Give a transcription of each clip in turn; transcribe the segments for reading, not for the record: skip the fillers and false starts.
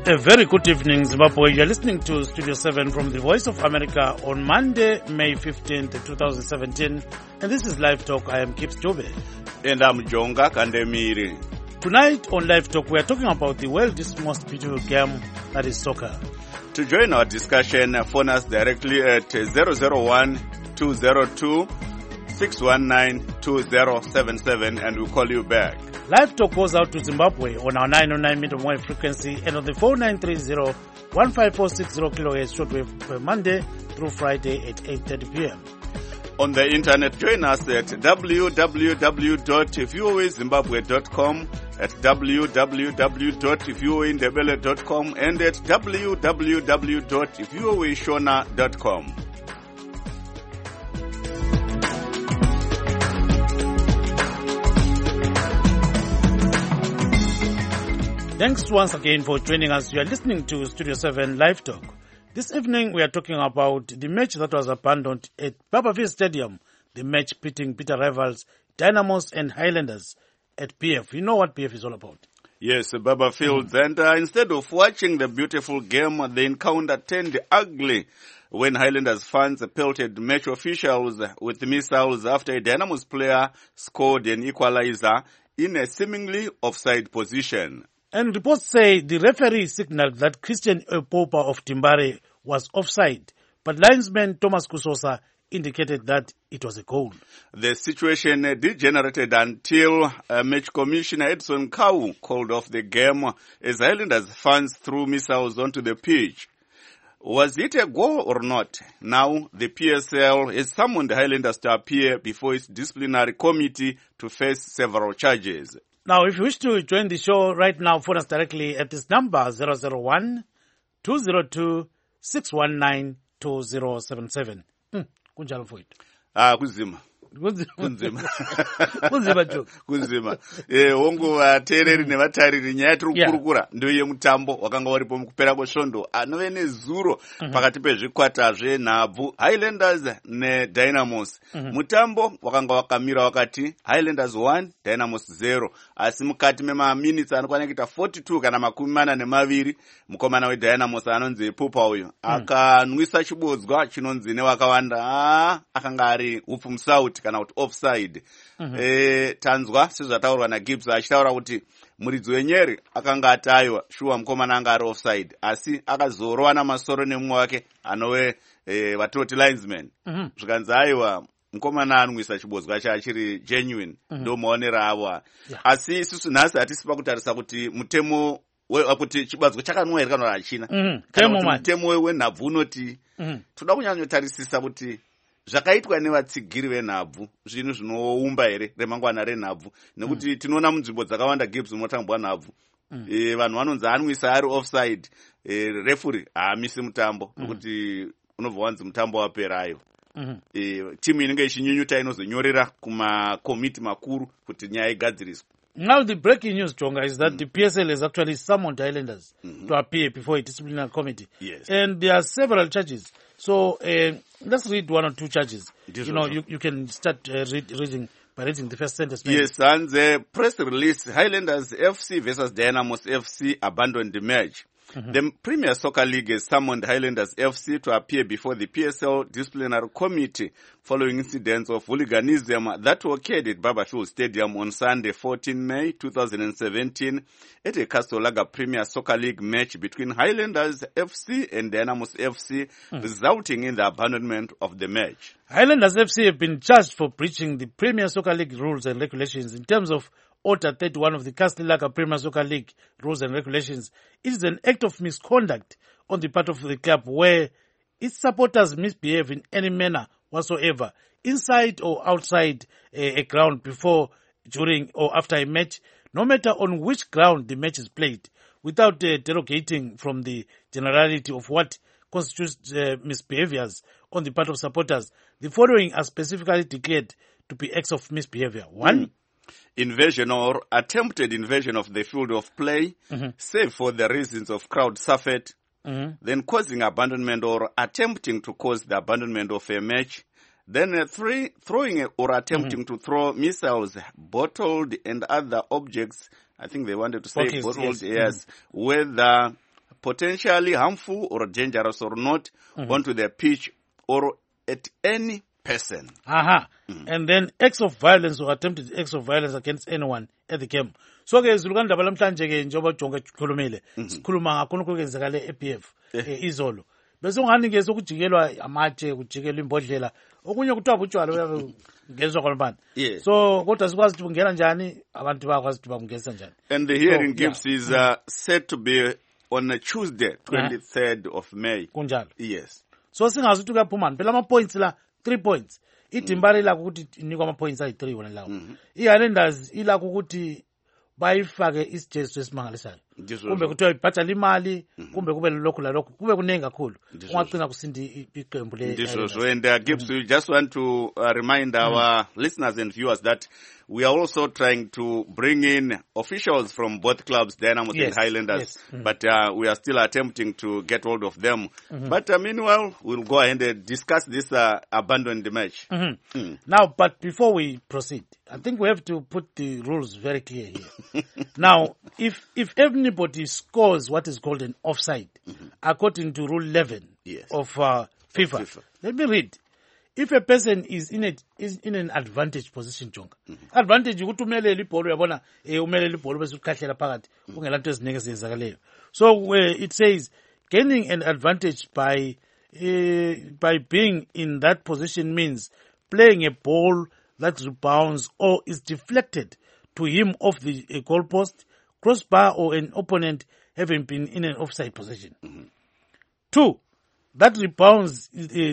A very good evening, Zimbabwe. You're listening to Studio 7 from the Voice of America on Monday, May 15th, 2017. And this is Live Talk. I am Kips Jobe. And I'm Jonga Kandemiri. Tonight on Live Talk, we are talking about the world's most beautiful game, that is soccer. To join our discussion, phone us directly at 001-202-619-2077 and we'll call you back. Live Talk goes out to Zimbabwe on our 909 medium wave frequency and on the 4930-15460 kilohertz shortwave per Monday through Friday at 8:30 p.m. On the internet, join us at www.voazimbabwe.com, at www.voaindebele.com, and at www.voashona.com. Thanks once again for joining us. You are listening to Studio 7 Live Talk. This evening we are talking about the match that was abandoned at Barberville Stadium, the match pitting bitter rivals Dynamos and Highlanders at PF. You know what PF is all about? Yes, Barberfields. And instead of watching the beautiful game, the encounter turned ugly when Highlanders fans pelted match officials with missiles after a Dynamos player scored an equalizer in a seemingly offside position. And reports say the referee signaled that Christian Opopa of Timbare was offside, but linesman Thomas Kusosa indicated that it was a goal. The situation degenerated until match commissioner Edson Kau called off the game as Highlanders fans threw missiles onto the pitch. Was it a goal or not? Now the PSL has summoned Highlanders to appear before its disciplinary committee to face several charges. Now, if you wish to join the show right now, phone us directly at this number, 001-202-619-2077. Kunjalo mfowethu. Kuzima. Kunzima. Hongu vateereri nevatariri nyaya tiri kukurukura ndio yemutambo wakanga waripo mukupera kwesvondo anove nezuro pakati pezvikwata zvenhabvu Highlanders neDynamos. Mutambo wakanga wakamira wakati Highlanders 1 Dynamos 0, asi mukati memaminitsi anokwana kuita 42 kana makumi mana nemaviri mukomana weDynamos anonzi Pupa uyu akanwisa chibodzwa chinonzi newakawanda akanga ari hupfu musauti kana kuti offside. Tanzwa sezvataurwa naGibbs achitaura kuti muridzi wenyeri akanga ataiwa shuwa mukomana anga ari offside, asi akazorwa namasoro nemumwe wake anove vatoti linesman. Zvikanzi aiwa mukomana anwisa chibodzwa chachiri genuine ndo maonera avo. Asi isusu nhasi hatisi pakutarisa kuti mutemo kuti chibodzwa chakanwa here kana hachina, kana kuti mutemo wenhabvu unoti. Toda kunyanyotarisisa kuti zvakaitwa nevatsigiri venhabvu zvinhu zvinoumba here remangwana renhabvu, nekuti tinoona munzvimbo dzakawanda Gibbs unotambwa nhabvu vanhu vanonzi anwisa ari offside, refuri haamisi mutambo nokuti unobva wanzi mutambo waperayo. Timu inenge ichinyunyuta inozonyorera kumakomiti makuru kuti nyaya igadziriswe. Now the breaking news, Chonga, is that the PSL has actually summoned Highlanders to appear before a disciplinary committee. Yes. And there are several charges. So let's read one or two charges. You can start reading by reading the first sentence. Maybe. Yes, and the press release, Highlanders FC versus Dynamos FC abandoned the match. The Premier Soccer League has summoned Highlanders FC to appear before the PSL disciplinary committee following incidents of hooliganism that occurred at Barberfield Stadium on Sunday, 14 May 2017 at a Castle Premier Soccer League match between Highlanders FC and Dynamos FC, resulting in the abandonment of the match. Highlanders FC have been charged for breaching the Premier Soccer League rules and regulations in terms of Order 31 of the Castle Premier Soccer League rules and regulations. It is an act of misconduct on the part of the club where its supporters misbehave in any manner whatsoever, inside or outside a ground before, during or after a match, no matter on which ground the match is played, without derogating from the generality of what constitutes misbehaviors on the part of supporters. The following are specifically declared to be acts of misbehavior. 1. Invasion or attempted invasion of the field of play, save for the reasons of crowd surfeit, then causing abandonment or attempting to cause the abandonment of a match, then throwing or attempting to throw missiles, bottled and other objects, I think they wanted to say bottled, yes, whether potentially harmful or dangerous or not onto the pitch or at any person. And then acts of violence or attempted acts of violence against anyone at the game. So ke zilukani ndaba lamhlanje ke njengoba jonga khulumile sikhuluma ngakho kwenzakale ePF izolo. Bese ungani ke sokujikelwa amatshe kujikelwa imbodlela okunye kuthiwa butshwala uyabe ngezwe kwalibani. So kodwa sikwazi ukuthi bungena njani abantu bakwazi ukuthi bangengisa njani. And the hearing Gibbs is set to be on a Tuesday 23rd of May. Kunjalo. Yes. So singazi ukuthi kuyaphuma phela ama points la 3 points. Idimbali lakho ukuthi inikwa ama points ayi3 wona lawo. Ihighlanders ilakho ukuthi bayifake isijeziso esimangalisayo. Kumbe kuthiwa ibhatala imali kumbe kube lokho la lokho kube kunengi kakhulu. Ungagcina kusindi iqembu le. And Gibbs, we just want to remind our listeners and viewers that we are also trying to bring in officials from both clubs, Dynamos and Highlanders, but we are still attempting to get hold of them. But meanwhile, we'll go ahead and discuss this abandoned match. Now, but before we proceed, I think we have to put the rules very clear here. Now, if anybody scores what is called an offside, according to Rule 11 of FIFA, let me read. If a person is in an advantage position, Jonga. Advantage ukuthi umelele ibhola uyabona umelele ibhola bese ukhahlela phakathi ungela nto ezineke ezenzakaleyo. So it says gaining an advantage by being in that position means playing a ball that rebounds or is deflected to him off the goalpost, crossbar, or an opponent having been in an offside position. 2. That rebounds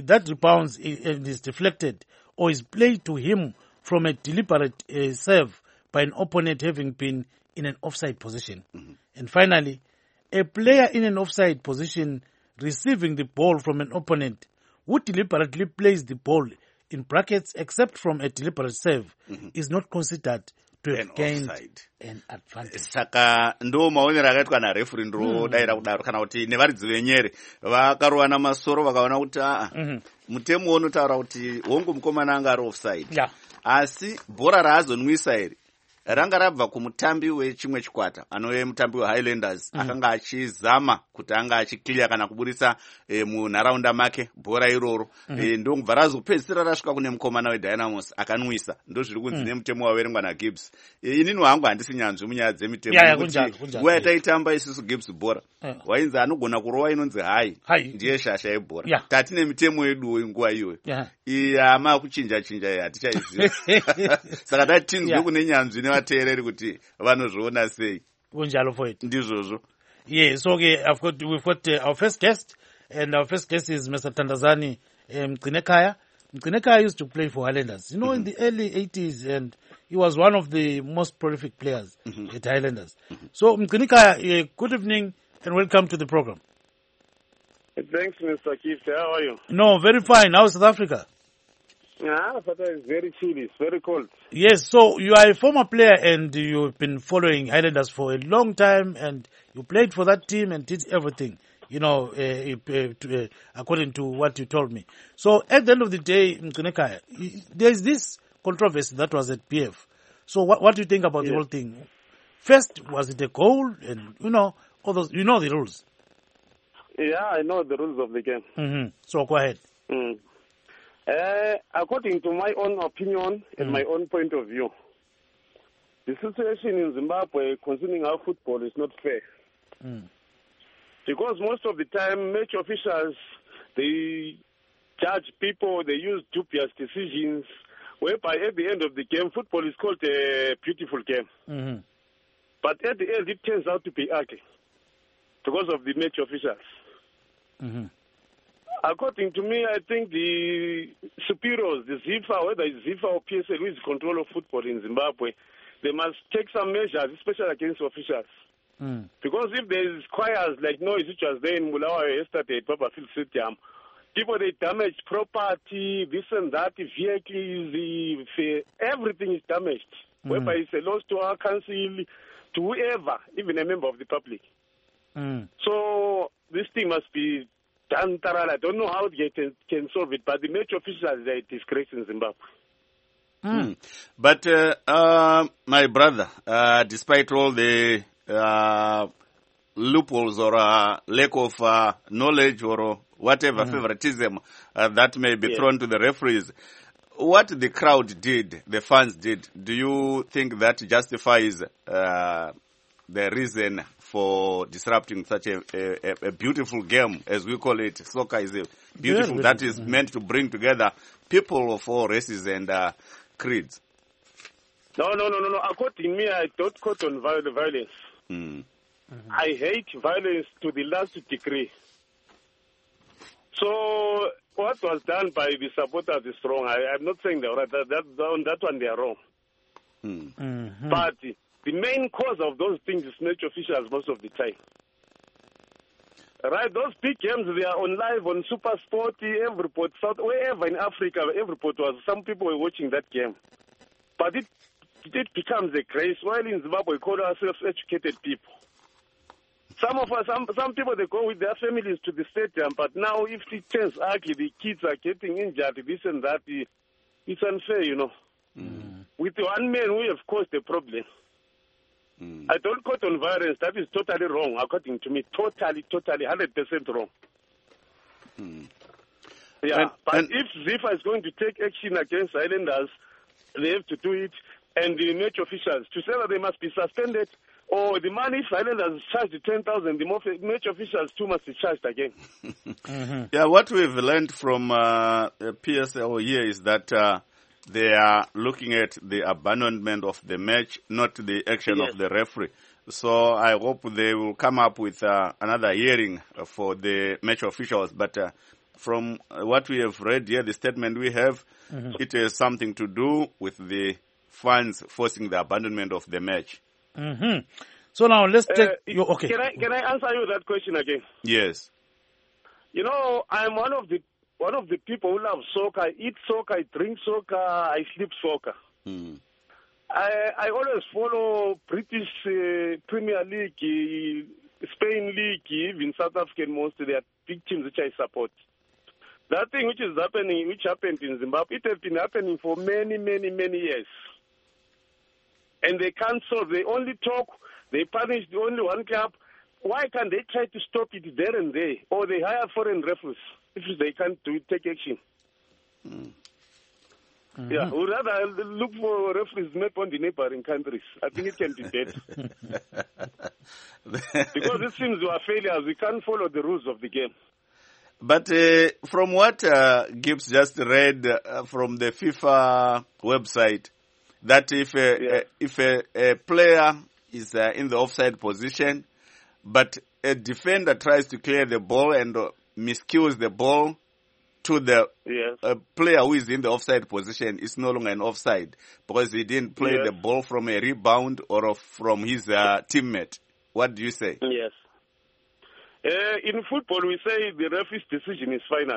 and is deflected or is played to him from a deliberate serve by an opponent having been in an offside position. And finally, a player in an offside position receiving the ball from an opponent who deliberately plays the ball in brackets except from a deliberate serve is not considered to have gained an advantage. Saka ndo maonero akaitwa na referee ndo daira kudaro kana kuti nevaridzi venyere vakarowana masoro vakaona kuti mutemo unotaura kuti hongu mukomana anga ari offside. Asi bhora raazonwisa iri ranga rabva kumutambi wechimwe chikwata anove mutambi weHighlanders akanga achizama kuti anga achiclear kana kuburisa munharaunda make bhora iroro ndo kubva razopedzisira rasvika kune mukomana weDynamos akanwisa ndo zviri kunzi nemutemo waverengwa naGibbs. Inini wangu handisi nyanzvi munyaya dzemitemo nguva yataitamba isusu Gibbs bhora wainzi anogona kurova inonzi hai ndiye shasha yebhora tatine mitemo yedu nguva iyoyo ama kuchinja chinja hatichaiziva saka tatinzwe kune nyanzvi nevateereri kuti vanozviona sei kunjalo foyet ndizvozvo. So we've got our first guest, and our first guest is Mr. Tandazani Mgcinekaya. Mgcinekaya used to play for Highlanders, you know, in the early 80s, and he was one of the most prolific players at Highlanders. So Mgcinekaya, good evening and welcome to the program. Thanks, Mr. Keith. How are you? No, very fine. How's South Africa? South Africa is very chilly. It's very cold. Yes, so you are a former player and you've been following Highlanders for a long time, and you played for that team and did everything, you know, according to what you told me. So at the end of the day, Mgcinekaya, there is this controversy that was at PF. So what do you think about the whole thing? First, was it a goal? And, you know, all those, you know the rules. Yeah, I know the rules of the game. So go ahead. According to my own opinion and my own point of view, the situation in Zimbabwe concerning our football is not fair. Because most of the time, match officials, they judge people, they use dubious decisions, whereby at the end of the game, football is called a beautiful game. But at the end, it turns out to be ugly because of the match officials. According to me, I think the superiors, the ZIFA, whether it's ZIFA or PSL, who is control of football in Zimbabwe, they must take some measures, especially against officials. Because if there is choirs like noise, which was there in Mulawa yesterday at Papa Phil Stadium, people, they damage property, this and that, the vehicles, everything is damaged. Whereby it's a loss to our council, to whoever, even a member of the public. So this thing must be done thoroughly. I don't know how they can solve it, but the match officials are a disgrace in Zimbabwe. But my brother, despite all the loopholes or lack of knowledge or whatever favoritism that may be thrown to the referees. What the crowd did, the fans did, do you think that justifies the reason for disrupting such a beautiful game, as we call it? Soccer is beautiful, that is meant to bring together people of all races and creeds. No. According to me, I don't quote on violence. I hate violence to the last degree. So what was done by the supporters is wrong. I'm not saying they're right. On that one, they are wrong. But the main cause of those things is match officials most of the time. Right, those big games, they are on live on Super Sport, Everport, South, wherever in Africa, Everport was, some people were watching that game. But it becomes a grace. While in Zimbabwe, we call ourselves educated people. Some of us, some people, they go with their families to the stadium, but now if it turns ugly, the kids are getting injured, this and that, it's unfair, you know. With one man, we have caused a problem. I don't quote on violence. That is totally wrong, according to me. Totally, 100% wrong. Yeah, but if ZIFA is going to take action against Islanders, they have to do it, and the match officials, to say that they must be suspended, or the money if Islanders charged 10,000, the match officials too must be charged again. Yeah, what we've learned from PSL here is that they are looking at the abandonment of the match, not the action of the referee. So I hope they will come up with another hearing for the match officials. But from what we have read here, the statement we have, it has something to do with the fans forcing the abandonment of the match. So now let's take... okay. Can I answer you that question again? Yes. You know, I'm one of the people who love soccer. I eat soccer, I drink soccer, I sleep soccer. I always follow British Premier League, Spain League, even South African most. They are big teams which I support. That thing which happened in Zimbabwe, it has been happening for many, many, many years. And they can't solve. They only talk. They punish the only one club. Why can't they try to stop it there and there? Or they hire foreign referees if they can't take action. Yeah, we'd rather look for referees made on the neighboring countries. I think it can be better. Because it seems we are failures. We can't follow the rules of the game. But from what Gibbs just read from the FIFA website, that if a player is in the offside position, but a defender tries to clear the ball and miscues the ball to the player who is in the offside position, it's no longer an offside because he didn't play the ball from a rebound or from his teammate. What do you say? Yes. In football, we say the referee's decision is final.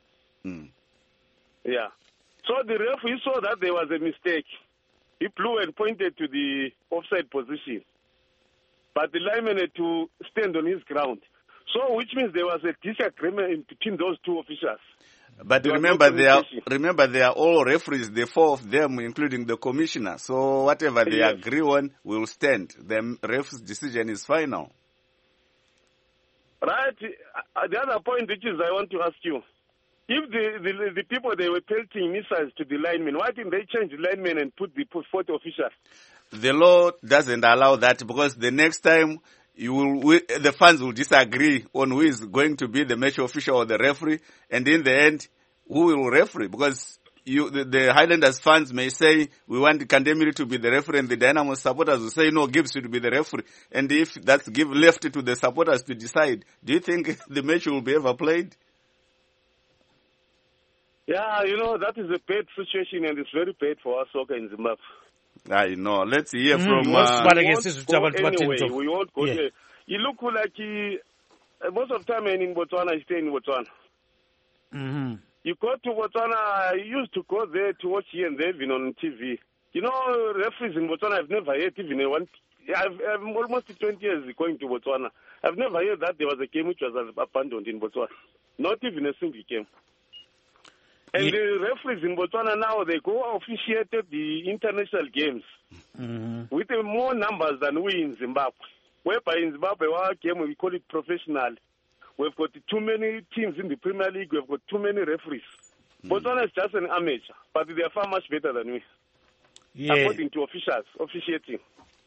Yeah. So the referee saw that there was a mistake. He blew and pointed to the offside position. But the lineman had to stand on his ground. So, which means there was a disagreement between those two officials. But remember, they are all referees, the four of them, including the commissioner. So, whatever they agree on will stand. The ref's decision is final. Right. The other point, which is I want to ask you, if the people, they were pelting missiles to the linemen, why didn't they change the linemen and put the fourth official? The law doesn't allow that because the next time the fans will disagree on who is going to be the match official or the referee, and in the end, who will referee? Because the Highlanders fans may say, we want Kandemiri to be the referee, and the Dynamo supporters will say, no, Gibbs should be the referee. And if that's left to the supporters to decide, do you think the match will be ever played? Yeah, that is a bad situation, and it's very bad for our soccer in Zimbabwe. I know. Let's hear from... We won't go there. You look like most of the time in Botswana, I stay in Botswana. You go to Botswana, I used to go there to watch here and there, even on TV. Referees in Botswana, I've never heard even one... I'm almost 20 years going to Botswana. I've never heard that there was a game which was abandoned in Botswana. Not even a single game. And the referees in Botswana now, they go officiated the international games with more numbers than we in Zimbabwe. whereby in Zimbabwe, our game, we call it professional. We've got too many teams in the Premier League. We've got too many referees. Botswana is just an amateur, but they are far much better than we, according to officiating.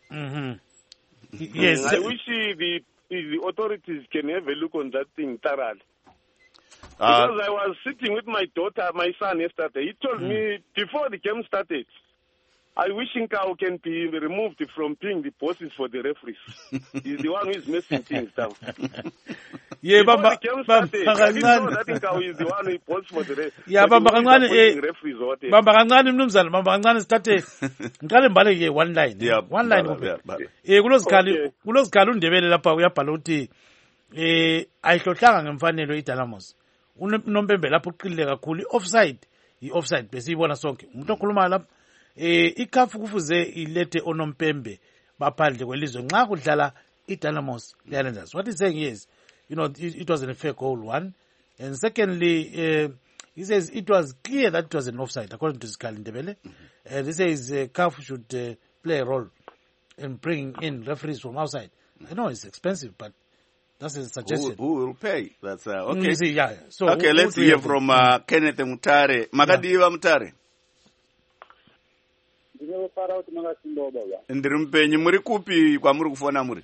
Yes. I wish the authorities can have a look on that thing thoroughly. Because I was sitting with my son yesterday. He told me before the game started, I wish Nkau can be removed from being the bosses for the referees. He's the one who is messing things down. Yeah, before the game started, I didn't know that Nkau is the one who boss for the referees. Yeah, Bamba kancane mnumzana, Bamba kancane sithathe ngiqale mbale ke one line. Yeah, one line kuphela. Kulozikhali uNdebele lapha uyabhala ukuthi ayihlohlanga ngemfanelo iDynamos. Unompembe lapho uqilile kakhulu i-offside besiyibona sonke. Umuntu okhuluma lapha ikhafu kufuze ilethe onompembe baphandle kwelizwe nxa kudlala iDynamos Lioness. What he's saying is, it wasn't a fair goal, one. And secondly, he says it was clear that it was an offside, according to Zikhali Ndebele. And he says CAF should play a role in bringing in referees from outside. I know it's expensive, but that's a suggestion. Who will pay? That's okay. Yeah. So okay, let's hear from Kenneth Mutare. Makadiva Mutare. Ndiri mpenyu, muri kupi kwamuri kufona muri?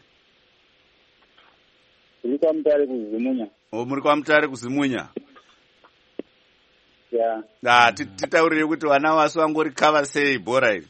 Muri kwa Mutare kuzimunya. Muri kwa Mutare kuzimunya? Yeah. Titaurire kuti vana vasu vangori cover sei bhora iri?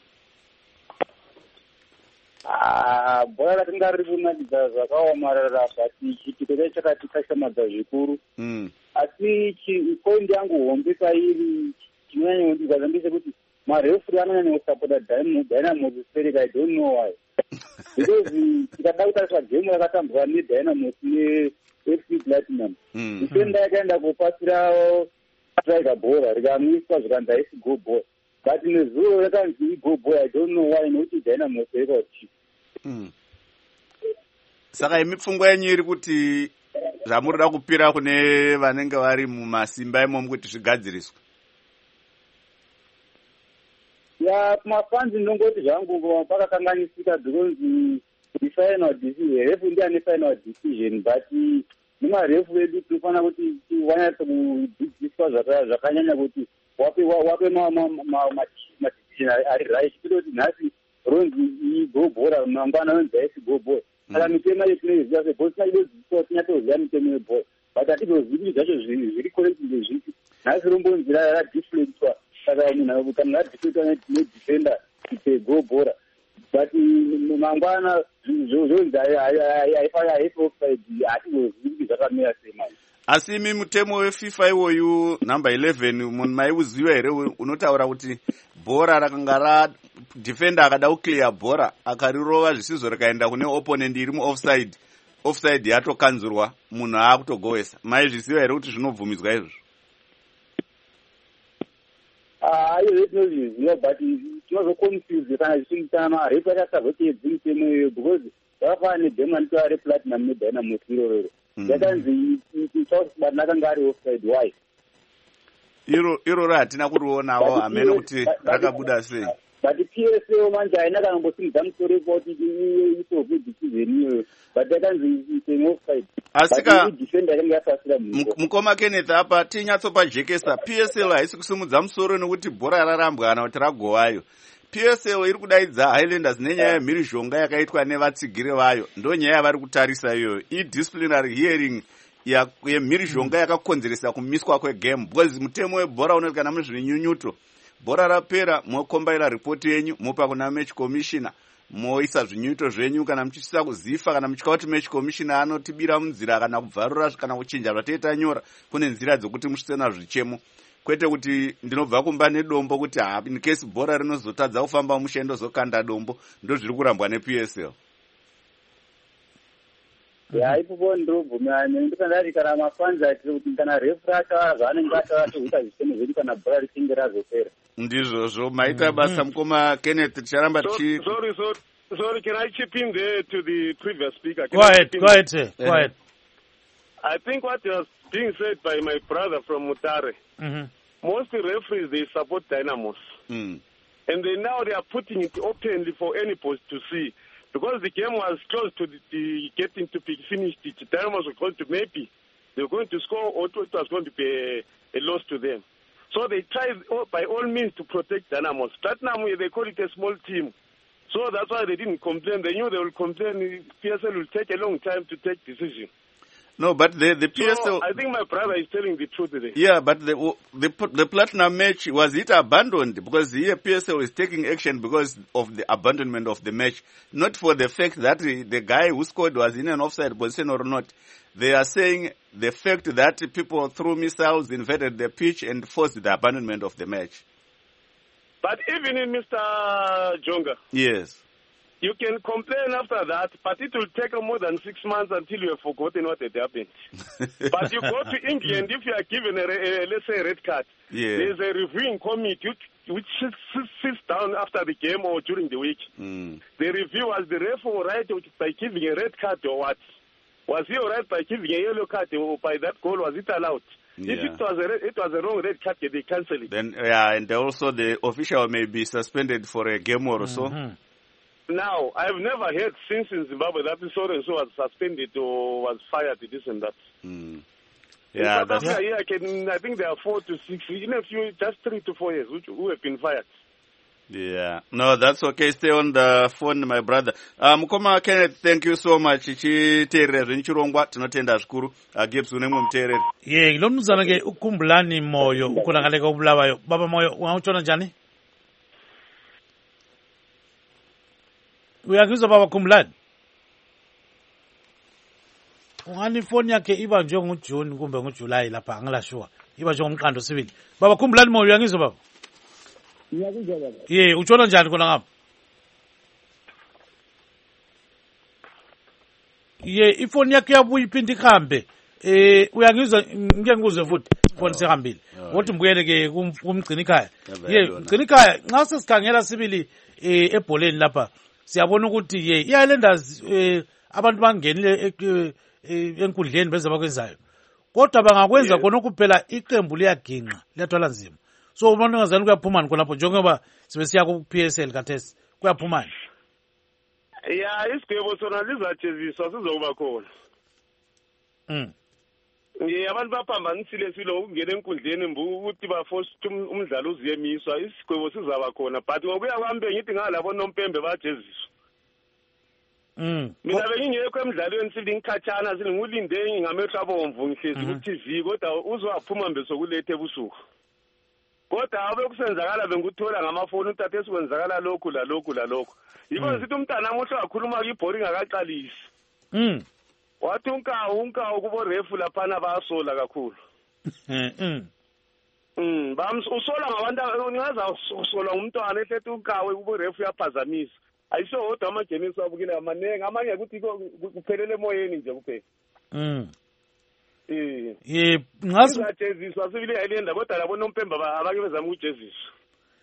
Bhora ratinga riri kunakidza zvakaomarara, but chitiko chacho chakatikashamadza zvikuru. Asi poindi yangu hombe pairi chinonyanyondiza ndechekuti marefuri anonyanya kusapota Dynamos Spirit. I don't know why. Because tikada kutarisa game yakatambwa neDynamos neFC Platinum. Ifenda yakaenda kupasira striker bhora rikamwiswa zvikanzi haisi go ball. But nezuro yakanzi go ball. I don't know why, nokuti Dynamos yakauchi. Saka imipfungwa yenyu iri kuti zvamurida kupira kune vanenge vari mumasimba imomo kuti zvigadziriswe? Ya kumafanzi ndongoti zvangu pakakanganisika because the final decision, refu ndiye ane final decision, but nemarefu edu tinofanira kuti wanyatsa kudzidziswa zvakanyanya kuti wape madecision ari right, kuti nhasi ronzi igobhora mangwana ronzi haisi gobhora. Saka mitemo yetinoiziva sebhora tinaidodzidziswa tinyatsoziva mitemo yebhora, but hatizozivi kuti zvacho zviri correct ndezvipi. Nhasi rombonzi radeflectwa, saka munhu kana radeflectwa nedefender kuti gobhora, but mangwana zvonzi haifi offside, hatizozivi kuti zvakamira sei manje. Asi imi mutemo weFIFA iwoyu number 11 munhu maiuziva here unotaura kuti bhora rakanga defender akada kuclear bhora akarirova zvisizo rikaenda kune opponent iri offside yatokanzurwa munhu aakutogowesa. Maizviziva here kuti zvinobvumidzwa izvozvo? Izvo tinozviziva, but tinozoconfuse kana zvichimitana refu akasazoteedzi mitemo iyoyo, because zvakafanana negame anitoa replatinum neDynamos irororo. Yakanzi but nakanga ari offside. Why? Iroro hatina kurionawo hamene kuti rakabuda sei. But PSL manje haina kana kumbosimudza musoro kuti isolve decision iyoyo, but yakanzi it's offside. Asika defender yakanga yapasira mukoma Kenneth apa tinyatsopajekesa, PSL haisi kusimudza musoro nekuti bhora rarambwa kana kuti ragowayo. PSL iri kudaidza Highlanders nenyaya yemhirizhonga yakaitwa nevatsigiri vayo, ndo nyaya yavari kutarisa iyoyo. Disciplinary hearing yemhirizhonga yakakonzeresa kumiswa kwegame, because mutemo webhora unoti kana mune zvinyunyuto bhora rapera mokombaira ripoti yenyu mopa kuna match commissioner, moisa zvinyunyuto zvenyu. Kana muchisisa kuzifa kana muchika kuti match commissioner anotibira munzira kana kubvarura kana kuchinja zvateta nyora, kune nzira dzokuti musisena zvichemo, kwete kuti ndinobva kumba nedombo kuti in case bhora rinozotadza kufamba mushendo zokanda dombo. Ndo zviri kurambwa nePSL. Ipopo ndinobvumirana ndikandati kana mafanzi atiri kuti kana refu rataura zvaanenge ataura tohuita zvisemo zvedu kana bhora richinge razopera. Ndizvozvo maita basa mukoma Kenneth, ticharamba tichi. Sorry, can I chip in there to the previous speaker? Go ahead, sir. Go ahead. I think what was being said by my brother from Mutare, most referees, they support Dynamos. And they are putting it openly for any post to see. because the game was close to getting to be finished. The Dynamos were going to maybe they were going to score, or it was going to be a loss to them. So they tried by all means to protect Dynamos. Platinum, they call it a small team. So that's why they didn't complain. They knew they would complain. PSL will take a long time to take decision. No, but the PSL... So I think my brother is telling the truth today. Yeah, but the Platinum match, was it abandoned? Because here PSL is taking action because of the abandonment of the match. Not for the fact that the guy who scored was in an offside position or not. They are saying the fact that people threw missiles, invaded the pitch and forced the abandonment of the match. But even in Mr. Jonga... Yes. You can complain after that, but it will take more than 6 months until you have forgotten what had happened. But you go to England, if you are given let's say, a red card, there's a reviewing committee which sits down after the game or during the week. The review was the referee right by giving a red card or what? Was he alright by giving a yellow card or by that goal? Was it allowed? Yeah. If it was a wrong red card, they cancel it. Then and also the official may be suspended for a game or so. Now, I've never heard since in Zimbabwe that so-and-so was suspended or was fired, this and that. Yeah, that's... I think there are 4 to 6, in a few, just 3 to 4 years who have been fired. Yeah, no, that's okay. Stay on the phone, my brother. Mukoma Kenneth, thank you so much. Chiterere nchirongwa tinotenda zvikuru. Gibbs unemwe muterere. Yeah, lo mnumzana ke ukhumbulani Moyo ukhonakale ubulawayo. Baba Moyo ungawutshona njani? Uyakuzwa baba Khumbulani? Ungani ifoni yakhe iba njengoJune kumbe ngoJuly lapha angilashuwa. Iba njengomqando sibili. Baba Khumbulani Moyo uyangizwa baba? Ngiyakuzwa baba. Yeah, utshona njani khona ngapha? Yeah, ifoni yakhe yabuya iphinde ikhambe. Uyangizwa ngeke ngikuzwe futhi ifoni sehambile. Wothi mbuyele ke kumgcina ikhaya. Yeah, mgcina ikhaya nxa sesikhangela sibili ebholeni lapha. Siyabona ukuthi iHighlanders abantu bangenile enkundleni beze bakwenzayo. Kodwa bangakwenza khona kuphela iqembu liyaginqa liyathwala nzima. So umuntu ngazani kuyaphumana khonapho njengoba sibe siya ku PSL kathesi kuyaphumana. Yeah, isigwebo sona lizajeziswa sizokuba khona. Abantu baphambanisile silo ukungena enkundleni ukuthi baforce umdlalo uziyemiswa isigwebo sizaba khona but ngokuya kwami ngithi ngalabo nompembe bajeziswa. Mina bengingekho emidlalweni silingikhatshana silingulinde ngamehlo abomvu ngihlezi ku TV kodwa uzowaphuma mbesokulethe ebusuku. Kodwa abe kusenzakala benguthola ngamafoni utate esikwenzakala lokhu la lokhu la lokhu. Yiko sithi umntana amuhle wakhuluma ibhoring akaqalisi. Wathi unkawu kubo refu laphana bayasola kakhulu. Usola ngabantu ungaza usola umntwana esethi unkawu kubo refu yaphazamisa. Ayisho hodwa amagenisi abukile amanenge amanye ukuthi kuphelele emoyeni nje kuphela. Ngazi ngajeziswa sibili ayilenda kodwa labo nompemba abake bezama ukujeziswa.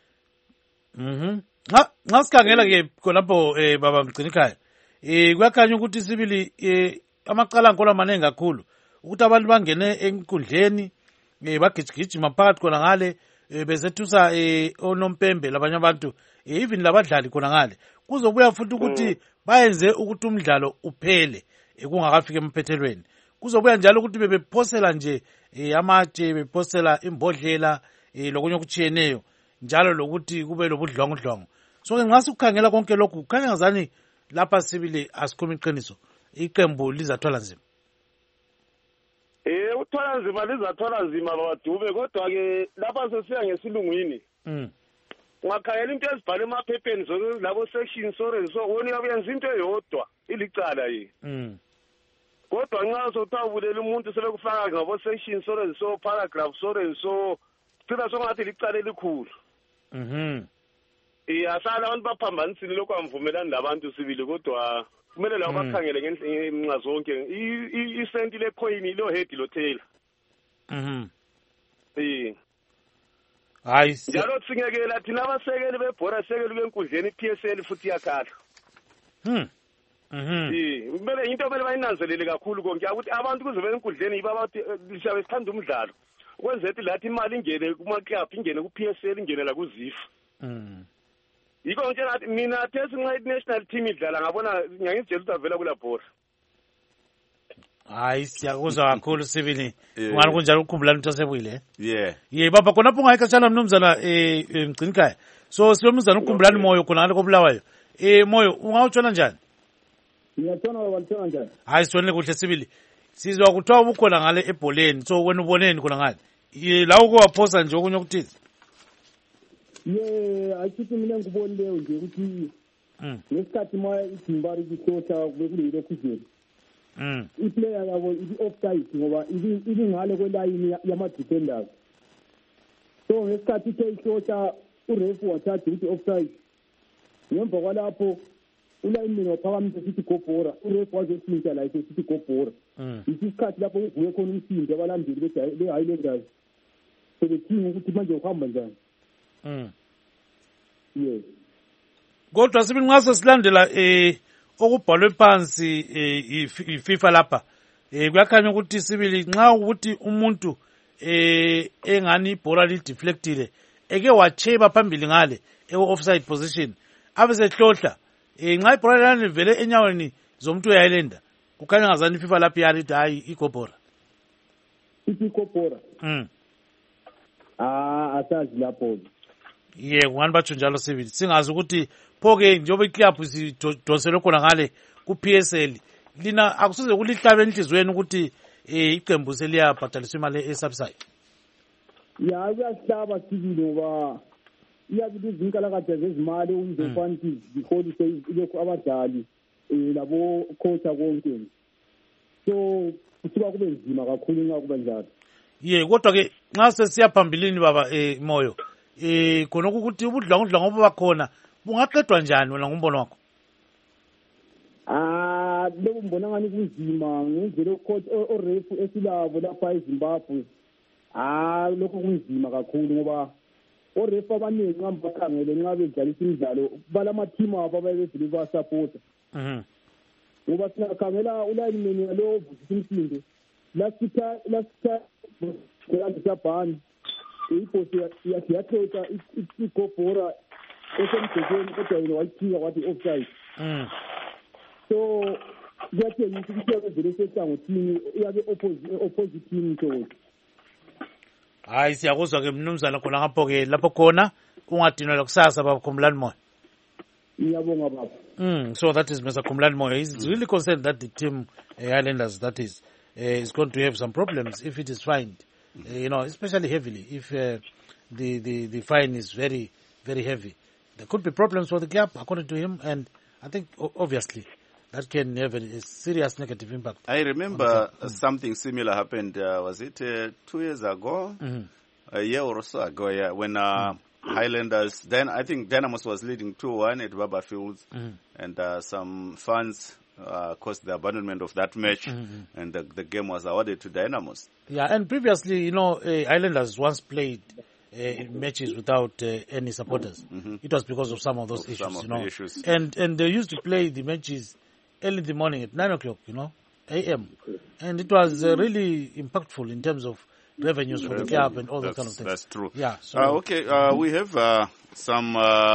Ngasikhangela ke khonapho baba mgcina ikhaya. Kuyakhanya ukuthi sibili amaqala ankolo amaningi kakhulu ukuthi abantu bangene enkundleni bagijigijima phakathi khona ngale bezethusa onompembe labanye abantu even labadlali khona ngale kuzobuya futhi ukuthi bayenze ukuthi umdlalo uphele kungakafika emphethelweni kuzobuya njalo ukuthi bebephosela nje amatshe bephosela imbodlela lokunye okuchiyeneyo njalo lokuthi kube lobudlwangudlwangu so nxa sikukhangela konke lokhu kukhanya ngazani lapha sibili asikhuluma iqiniso iqembu lizathwala nzima. Uthwala nzima lizathwala nzima bawadube kodwa ke lapha sesiya ngesilungwini. Ungakhangela into ezibhala emaphepheni labo section so wona uyabenza into eyodwa ilicala yi. Kodwa nxa sothawulela umuntu selekufaka ngabo section so paragraph so thina songathi licala elikhulu. Asala abantu baphambanisile lokho amvumelani labantu sibili kodwa kumele lawo bakhangele ngenxa zonke isenti lecoin lo head lo tail. Hayi njalo singekela thina abasekeli bebhora sekeli kwenkundleni PSL futhi yakhala. Kumele into kumele bayinanzelele kakhulu konke ukuthi abantu kuze benkundleni yiba bathi lishabe sithanda umdlalo ukwenza ukuthi lathi imali ingene kuma club ingene ku PSL ingene la kuzifu. yiko ngitshela ukuthi mina tesi nxa i-national team idlala ngabona ngiyangizitshela ukuthi avela kula bhora. Hayi siyakuzwa kakhulu Sibili. Ngani kunjalo ukukhumbulana into Sebuyile. Yeah baba khonapho ungayikhatshana mnumzana Mgcinikaya. So siyomuzana ukukhumbulana Moyo khona ngale koBulawayo. Moyo ungawutshona njani? Ngiyatshona walitshona njani? Hayi sitshonile kuhle Sibili. Sizwa kuthiwa ubukhona ngale ebholeni. So wena uboneni khona ngale? La uke waphosa nje okunye okuthini? Ayithi mina ngibonileyo nje ukuthi ngesikhathi ma iDimbari kisota bekulelo khuzeli. Iplayer yabo i-offside ngoba ibingale kwelayini yama-defenders. So ngesikhathi ithe ishota urefu wathatha ukuthi offside. Ngemva kwalapho ulayini waphakamisa sithi gobhora. Urefu wazoshintsha la sithi gobhora. Isikhathi lapho kuvuke khona umsindo abalandeli be-Highlanders. Sebethinga ukuthi manje uhamba njani. Yes. Kodwa Sibili nxa sesilandela okubhalwe phansi iFIFA lapha kuyakhanya ukuthi Sibili nxa ukuthi umuntu engani ibhola lideflectile eke wacheba phambili ngale offside position abesehlohla nxa ibhola lana livele enyaweni zomuntu weHighlander kukhanya ngazani iFIFA lapha yalithi hayi igobhora igobhora asazi lapho kungani batsho njalo Sibili singazi ukuthi phoke njengoba iclub sidonselwe khona ngale ku-PSL lina akusize kulihlabe enhlizweni ukuthi iqembu seliyabhadaliswa imali esubside. Kuyasihlaba Sibili ngoba iyabiza inkalakade zezimali uyizefanti ziholise ilokhu abadlali labo coacha konke. So kusuka kube nzima kakhulu nxa kube njalo. Kodwa-ke nxa sesiya phambilini baba Moyo khona ukuthi ubudlwangudlwangu obuba khona bungaqedwa njani wena ngombono wakho? Lokho mbona ngani kunzima ngendlela orefu esilabo lapha eZimbabwe. Lokho kunzima kakhulu ngoba orefu abaningi nxa bakhangele nxa bedlalisa imidlalo balama-team abo ababevele basapota. Ngoba singakhangela ulayinimeni yalowo ovusisa umsindo last time sabhani ibhosi yathetha igobhora esemdekweni kodwa yena wayiphika wathi offside. So kuyatshengisa ukuthi iyabevele sehlangothini iyabe opposite team nto. Hayi siyakuzwa-ke mnumzana khona ngapho-ke lapho khona ungadinelwa kusasa baba Khumulani Moyo. Ngiyabonga baba. So that is Mr. Khumulani Moyo. He's really concerned that the team Highlanders that is going to have some problems if it is fined. Especially heavily if the fine is very, very heavy. There could be problems for the club, according to him, and I think obviously that can have a serious negative impact. I remember something similar happened, was it 2 years ago? A year or so ago, when Highlanders, then I think Dynamos was leading 2-1 at Baba Fields, and some fans caused the abandonment of that match, and the game was awarded to Dynamos. And previously, Highlanders once played matches without any supporters. It was because of some of those issues, And they used to play the matches early in the morning at 9 o'clock, a.m. And it was really impactful in terms of revenues for the club and all those kind of things. That's true. Yeah. So okay, we have some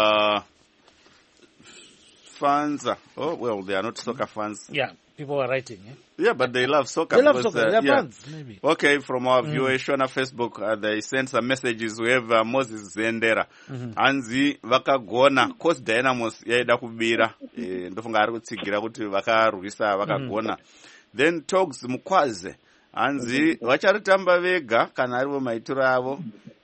fans. They are not soccer fans. Yeah, people are writing. But they love soccer. They love soccer. They are fans, maybe. Okay, from our viewers on Facebook, they sent some messages. We have Moses Zendera. Anzi vakagona course Dynamos yaida kubira. Ndofunga ari kutsigira kuti vakarwisa vakagona. Then Togs Mukwaze. Anzi vacharitamba vega kana arivo maitiro avo.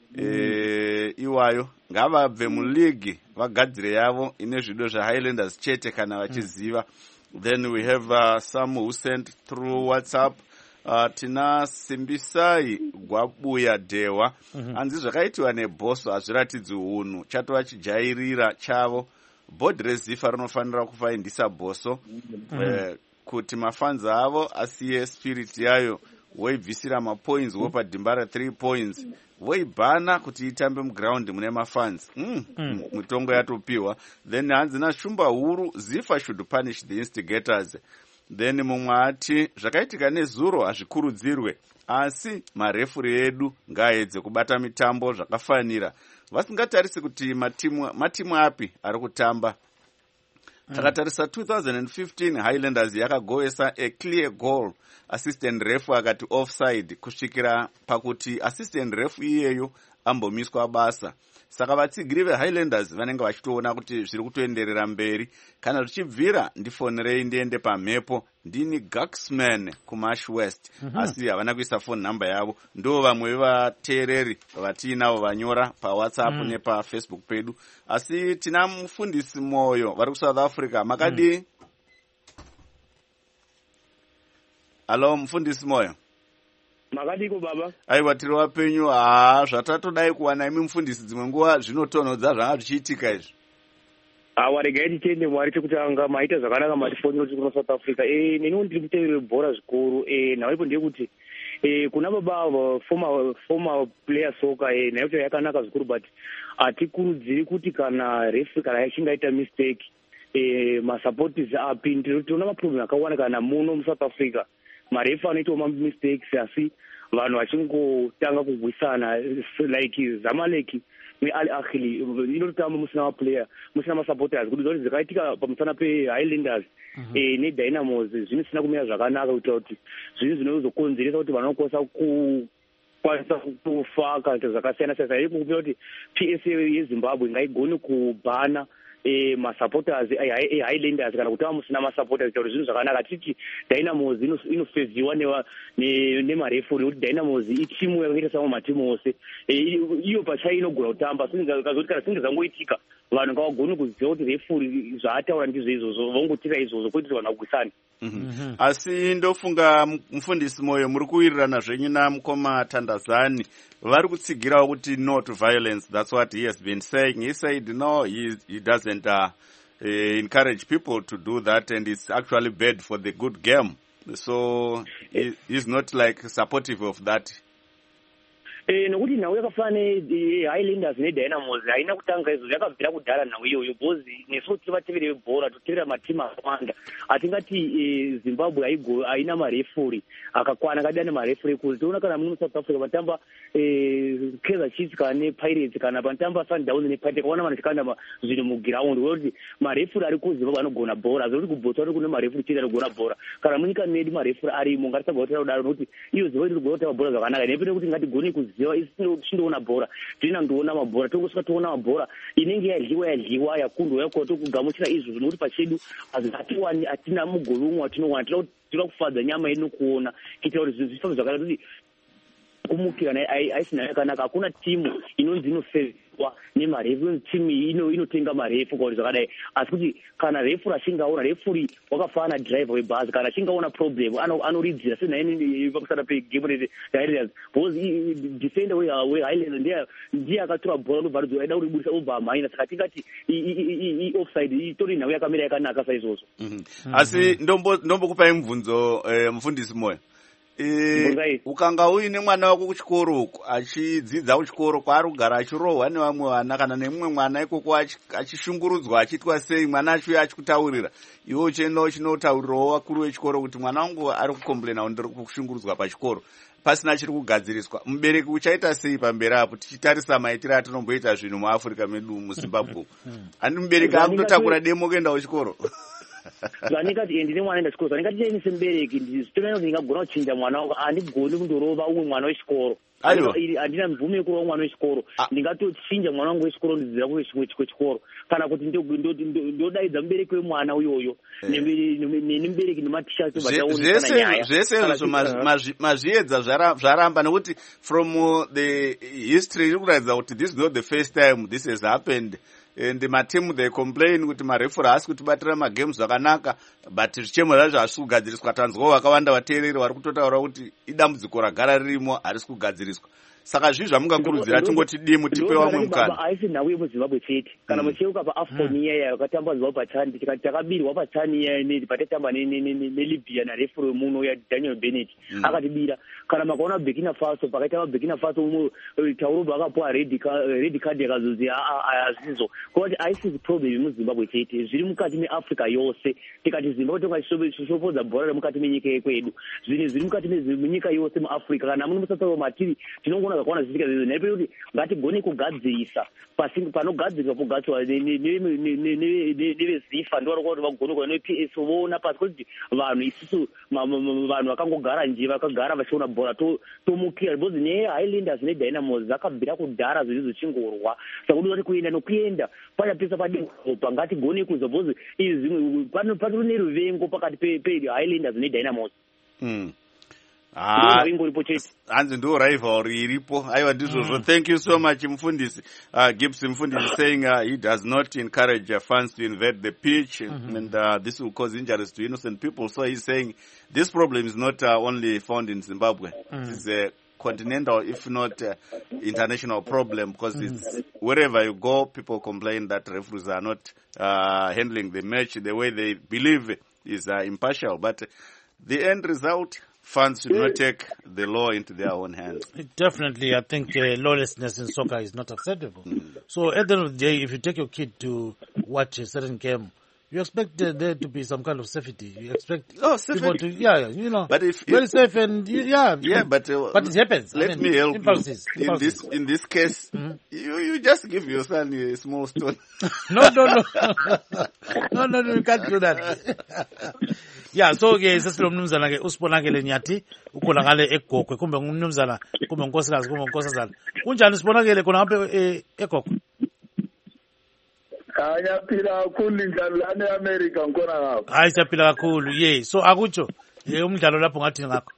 Iwayo ngavabve muligi vagadzire yavo ine zvido zvaHighlanders chete kana vachiziva. Then we have some who sent through WhatsApp. Tina Simbisai Gwabuya Dewa. Anzi zvakaitiwa nebhoso hazviratidzi hunhu chatova chijairira chavo. Board rezifa rinofanira kufaindisa bhoso kuti mafanzi avo asiye spirit yayo woibvisira mapoints wopadhimbara 3 points woibhana kuti itambe muground mune mafans. Mutongo yatopiwa. Then hanzi nashumba huru Zifa should punish the instigators. Then mumwe ati zvakaitika nezuro hazvikurudzirwe asi marefuri edu ngaedze kubata mitambo zvakafanira vasingatarisi kuti matimu api ari kutamba. Takatarisa 2015 Highlanders yakagovesa a clear goal, assistant ref akati offside, kusvikira pakuti assistant ref iyeyo ambomiswa basa. Saka vatsigiri veHighlanders vanenge vachitoona kuti zviri kutoenderera mberi. Kana zvichibvira ndifonerei ndiende pamhepo, ndini Gaxman kuMash West. Asi havana kuisa phone number yavo. Ndo vamwe vevateereri vatiinavo vanyora paWhatsApp nepaFacebook pedu. Asi tina mufundisi Moyo vari kuSouth Africa. Makadi? Hello, mufundisi Moyo. Makadiko baba. Aiwa tiri wapenyu. Zvatatodai kuwana imi mufundisi dzimwe nguva zvinotonhodza zvanga zvichiitika izvi. Waregai tiende Mwari chekutanga maita zvakanaka matifonera kuti kuna South Africa. Neniwo ndiri kutevera bhora zvikuru. Naipo ndeyekuti kuna baba former player soccer nayo yakanaka zvikuru, but atikurudziri kuti kana referee kana achinge aita mistake masupporters apinde. Tinoona maproblem akawanda kana muno muSouth Africa. Marefa anoitawo mistakes asi vanhu vachingotanga kurwisana, like Zamalek neAl Ahly inotamba musina maplayer, musina masupporters. Kuti zvoti zvakaitika pamusana peHighlanders neDynamos zvinosina kumira zvakanaka, kuita kuti zvinhu zvinozokonzeresa kuti vanokosa kukwanisa kufa kana zvakasiyana siyana. Iko kupira kuti PSA yeZimbabwe ngaigone kubhana masupporters eHighlanders kana kuti musina masupporters, kuti zvinhu zvakanaka. Titi Dynamos inofeziwa nemarefuri, kuti Dynamos itimu yakaita samwe matimu ose, iyo pachayo inogona kutamba. Kazoti kana zvinge zvangoitika vanhu ngavagone kuziva kuti refuri zvaataura ndizvo izvozvo, vongotira izvozvo kwete vanhu vagwisani. Asi ndofunga mufundisi Moyo muri kuwirirana zvenyu namukoma Tandazani. Vari kutsigirawo kuti no to violence. That's what he has been saying. He said no, he doesn't encourage people to do that, and it's actually bad for the good game. So he's not like supportive of that. Nokuti nhau yakafana neHighlanders neDynamos haina kutanga izvo, yakabvira kudhara nhau iyoyo, because nesu tiri vateveri vebhora totevera matimu akawanda. Hatingati Zimbabwe haina marefuri akakwana akadai nemarefuri ekuzi. Toona kana muno South Africa panotamba Kaizer Chiefs kana nePirates kana panotamba Sundowns nePirates, kaona vanhu chikanda zvinhu mugiraundi, kuti marefuri ari kuZimbabwe anogona bhora. Zvekuti kuBotswana kune marefuri chete anogona bhora. Kana munyika medu marefuri arimo, ngatisagona kutaura kudaro, nokuti iyo Zimbabwe tirigona kutamba bhora zvakanaka. Nepete kuti ngatigone kuziva tindoona bhora, tina ndoona mabhora, tongosvika toona mabhora inenge yadliwa yakundwa yakwa tokugamuchira izvo, zvinokuti pachedu hatiwani, hatina mugove umwe watinowana. Tinoda kufadza nyama yedu nokuona kuitira kuti zvinhu zvifambe zvakanaka, kuti kumukira aisina yakanaka. Hakuna timu inonzi inofeziwa nemarefu, timu inotenga marefu kuti zvakadai. Asi kuti kana refu achingaona, refuri wakafana driver webhazi, kana achingaona problem anoridzira senaini pakusana pegame reHighlanders, because defender weHighlanders ndiye akatora bhora ndobva aida kuribudisa obva amhaina. Saka tingati offside itori nhau yakamira yakanaka saizvozvo. Asi ndombokupai mubvunzo mufundisi Moyo. Ukanga uine mwana wako kuchikoro uko achidzidza kuchikoro, kwaari kugara achirohwa nevamwe vana, kana nemumwe mwana ikoko achishungurudzwa achiitwa sei, mwana acho achikutaurira, iwe uchienda uchinotaurirawo vakuru vechikoro kuti mwana wangu ari kukomplaina ndiri kushungurudzwa pachikoro, pasina chiri kugadziriswa, mubereki uchaita sei pamberi apo, tichitarisa maitiro atinomboita zvinhu muAfrica medu muZimbabwe? Handi mubereki akutotakura demo kuenda kuchikoro. Zvanikati ndine mwana enda chikoro, zvanikati ini semubereki nditoona kuti ndingagona kuchinja mwana wangu, handigoni kundorova umwe mwana wechikoro. Handina mvumo yekurova mwana wechikoro. Ndingatochinja mwana wangu wechikoro ndidzira kwechikoro, kana kuti ndodaidza mubereki wemwana uyoyo nemubereki nematishati vataonesana nyaya. Zvese izvo mazviedza zvaramba, nekuti from the history iri kuratidza kuti this is not the first time this has happened. And matimu they complain kuti marefuri haasi kutibatira magames zvakanaka, but zvichemo zvacho hazvisi kugadziriswa. Tanzwawo vakawanda vateereri vari kutotaura kuti idambudziko ragara ririmo, harisi kugadziriswa. Saka zvii zvamungakurudzira tingoti dimu tipe vamwe mukana? Haisi nhau yemuZimbabwe chete. Kana mucheuka paAFCON iya yakatamba Zimbabwe pachani, tikati takabirwa pachani iya patatamba neLibya narefuri wemuno yaDaniel Bennett akatibira. Kana makaona Burkina Faso, pakaita Burkina Faso umwe Tauro akapuwa red card yakazozi hazvizo. Kuti haisi problem yemuZimbabwe chete, zviri mukati meAfrica yose. Tikati Zimbabwe tongashovodza bhora remukati menyika yekwedu, zvinhu zviri mukati menyika yose muAfrica. Kana muno musatsauro matiri tinongoona tinoona zvakaona zvichiitika nhapi kuti ngatigone kugadzirisa panogadziriswa pogadzirwa nevezifa ndo kuti vagone kuva neps voona pasi kuti vanhu isusu vanhu vakangogara nje vakagara vachiona bhora tomukira because nehighlanders nedynamos zakabvira kudhara zviri zvichingorwa saka kuti kuenda nokuenda pachapisa padeopa ngatigone kuza because izvi pano neruvengo pakati pehighlanders nedynamos hanzi ndo rivalry iripo aiwa ndizvozvo. Thank you so much mufundisi Gibbs. Mufundisi saying he does not encourage fans to invade the pitch and this will cause injuries to innocent people. So he's saying this problem is not only found in Zimbabwe. It's a continental, if not international problem, because it's wherever you go, people complain that referees are not handling the match the way they believe is impartial. But the end result, fans should not take the law into their own hands. Definitely, I think lawlessness in soccer is not acceptable. So at the end of the day, if you take your kid to watch a certain game, you expect there to be some kind of safety. You expect people to, but if very safe and but it happens. Let me help you. In this case, you just give your son a small stone. No, you can't do that. Yeah, so sesilo mnumzana ke usibonakele Nyathi ukhona ngale eGogwe kumbe ngumnumzana kumbe unkosikazi kumbe unkosazana. Kunjani sibonakele khona apha eGogwe? Ayaphila kakhulu indlalo lana eAmerica ngikona ngapha. Hayi siyaphila kakhulu. So akutsho umdlalo lapho ngathi ngakho.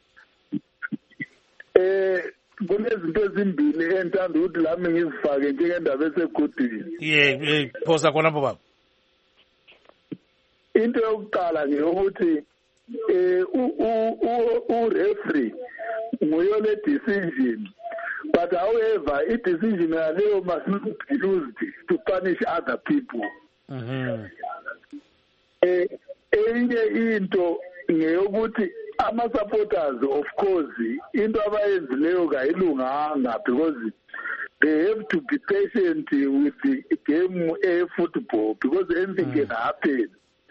Kunezinto ezimbili entanda ukuthi lami ngizifake njengendaba esegudini. Phosa khona lapho baba. Into yokuqala ngeyokuthi u-referee nguye le decision, but however i-decision yaleyo must not be used to punish other people. Enye into ngeyokuthi ama-supporters of course into abayenzileyo kayilunganga because they have to be patient with the game football because anything can happen.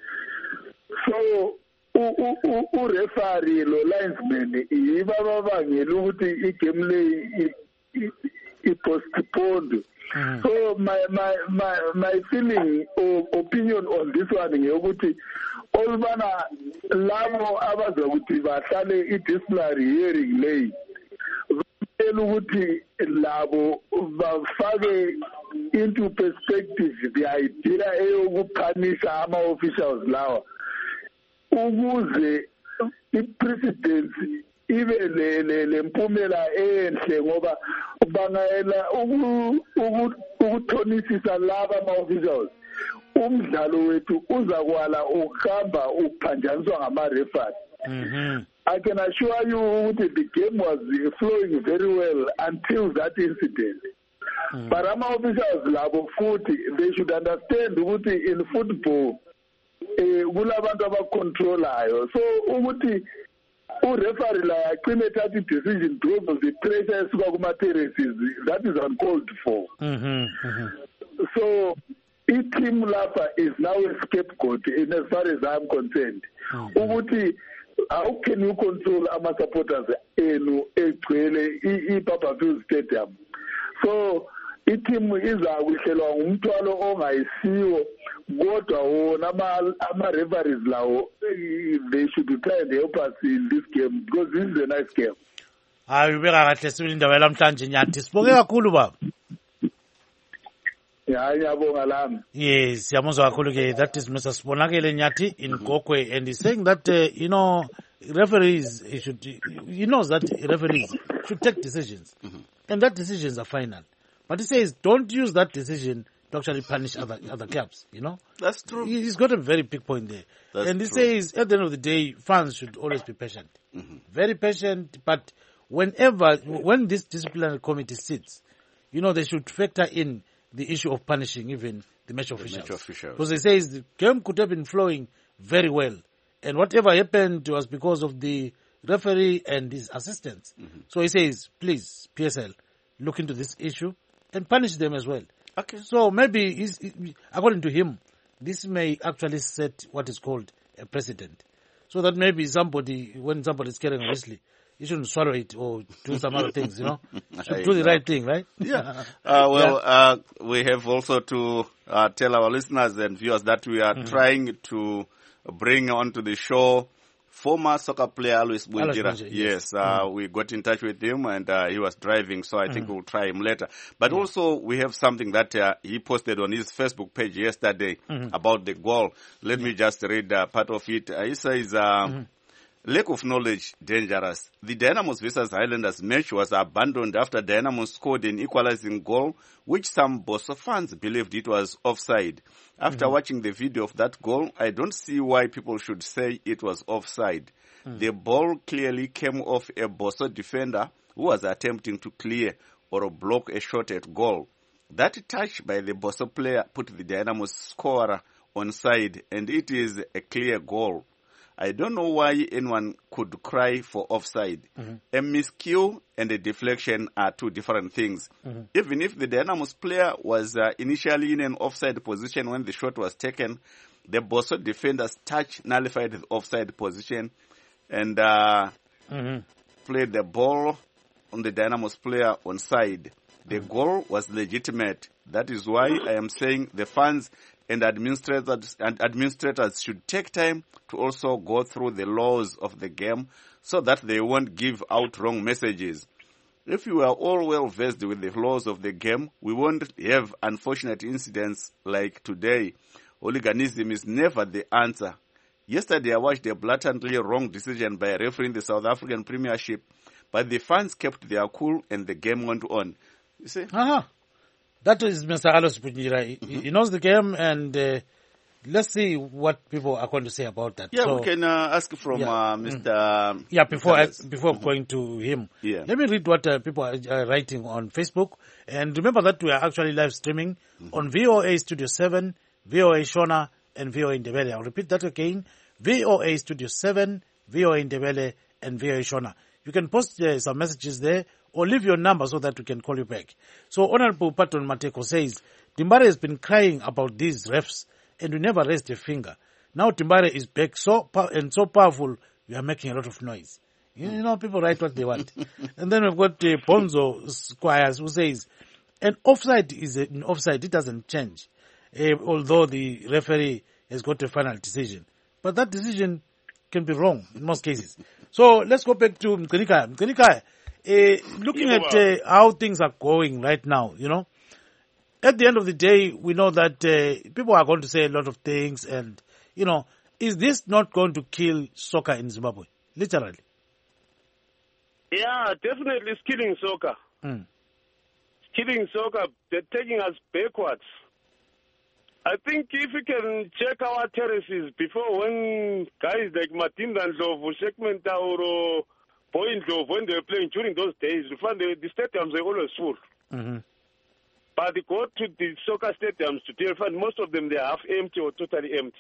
So u-referee lo linesman yiba babangela ukuthi igame leyi i-postponed. So my feeling or opinion on this one ngeyokuthi olubana labo abazokuthi bahlale i-disciplinary hearing leyi ukuthi labo bafake into perspective the idea eyokuphanisha ama-officials lawa ukuze i-presidency ibe lempumela enhle ngoba bangayela ukuthonisisa laba ama-officials umdlalo wethu uzakwala ukuhamba uphanjaniswa ngama-refers. I can assure you that the game was flowing very well until that incident. But ama-officials labo futhi they should understand ukuthi in football kulabantu abacontrolayo, so ukuthi u-referee la aqine ethatha i-decision because of the pressure esuka kuma-terraces, that is uncalled for. So i-team lapha is now a scapegoat in as far as I'm concerned. Ukuthi how can you control ama-supporters enu egcwele i-Papafield Stadium? So i-team iza kuhlelwa ngumthwalo ongayisiwo kodwa wona ama-referees lawo they should try and help us in this game because this is a nice game. Hayi ubeka kahle sibili indaba lamhlanje Nyathi. Sibonge kakhulu baba. Ngiyabonga lami. Yes, siyamuzwa kakhulu ke. That is Mr. Sibonakele Nyathi in Gokwe, and he's saying that referees he knows that referees should take decisions and that decisions are final. But he says don't use that decision to actually punish other clubs, That's true. He's got a very big point there. He says at the end of the day, fans should always be patient. Very patient, but when this disciplinary committee sits, they should factor in the issue of punishing even the match officials. Because he says the game could have been flowing very well, and whatever happened was because of the referee and his assistants. So he says, please, PSL, look into this issue and punish them as well. Okay. So maybe, according to him, this may actually set what is called a precedent. So that maybe when somebody is carrying a whistle, you shouldn't swallow it or do some other things, you should do the right thing, right? Yeah. We have also to tell our listeners and viewers that we are trying to bring onto the show former soccer player Alois Bunjira. Yes, we got in touch with him and he was driving, so I think we'll try him later. But also we have something that he posted on his Facebook page yesterday about the goal. Let me just read part of it. He says, lack of knowledge, dangerous. The Dynamos vs Highlanders match was abandoned after Dynamo scored an equalizing goal, which some Bosso fans believed it was offside. After watching the video of that goal, I don't see why people should say it was offside. The ball clearly came off a Bosso defender who was attempting to clear or block a shot at goal. That touch by the Bosso player put the Dynamo scorer onside, and it is a clear goal. I don't know why anyone could cry for offside. A miscue and a deflection are two different things. Even if the Dynamos player was initially in an offside position when the shot was taken, the Bosso defender's touch nullified the offside position and played the ball on the Dynamos player onside. The goal was legitimate. That is why I am saying the fans and administrators should take time to also go through the laws of the game so that they won't give out wrong messages. If we are all well versed with the laws of the game, we won't have unfortunate incidents like today. Hooliganism is never the answer. Yesterday I watched a blatantly wrong decision by a referee in the South African Premiership, but the fans kept their cool and the game went on. You see? That is Mr. Alois Bunjira. He knows the game, and let's see what people are going to say about that. Yeah, so, we can ask from Mr. Yeah, before going to him. Yeah. Let me read what people are writing on Facebook. And remember that we are actually live streaming on VOA Studio 7, VOA Shona, and VOA Ndebele. I'll repeat that again. VOA Studio 7, VOA Ndebele, and VOA Shona. You can post some messages there, or leave your number so that we can call you back. So Honorable Patton Mateko says, Timbare has been crying about these refs and we never raised a finger. Now Timbare is back so powerful, we are making a lot of noise. People write what they want. And then we've got Bonzo Squires who says, an offside is an offside, it doesn't change. Although the referee has got a final decision. But that decision can be wrong in most cases. So let's go back to Mkhinikaya. Mkhinikaya, looking at how things are going right now, at the end of the day, we know that people are going to say a lot of things and, is this not going to kill soccer in Zimbabwe? Literally. Yeah, definitely it's killing soccer. It's killing soccer. They're taking us backwards. I think if we can check our terraces before, when guys like Matinda and Ndlovu, Sheikh Tauro, Point Love, when they were playing during those days, we found the stadiums were always full. But they go to the soccer stadiums today, find most of them they are half empty or totally empty.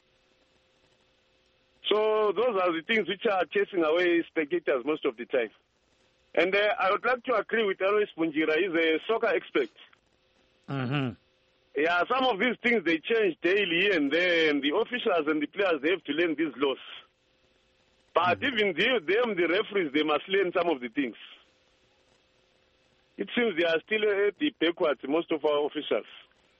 So those are the things which are chasing away spectators most of the time. And I would like to agree with Alois Bunjira. He's a soccer expert. Yeah, some of these things they change daily here and there, and the officials and the players they have to learn these laws. But even the referees, they must learn some of the things. It seems they are still at the backwards, most of our officials.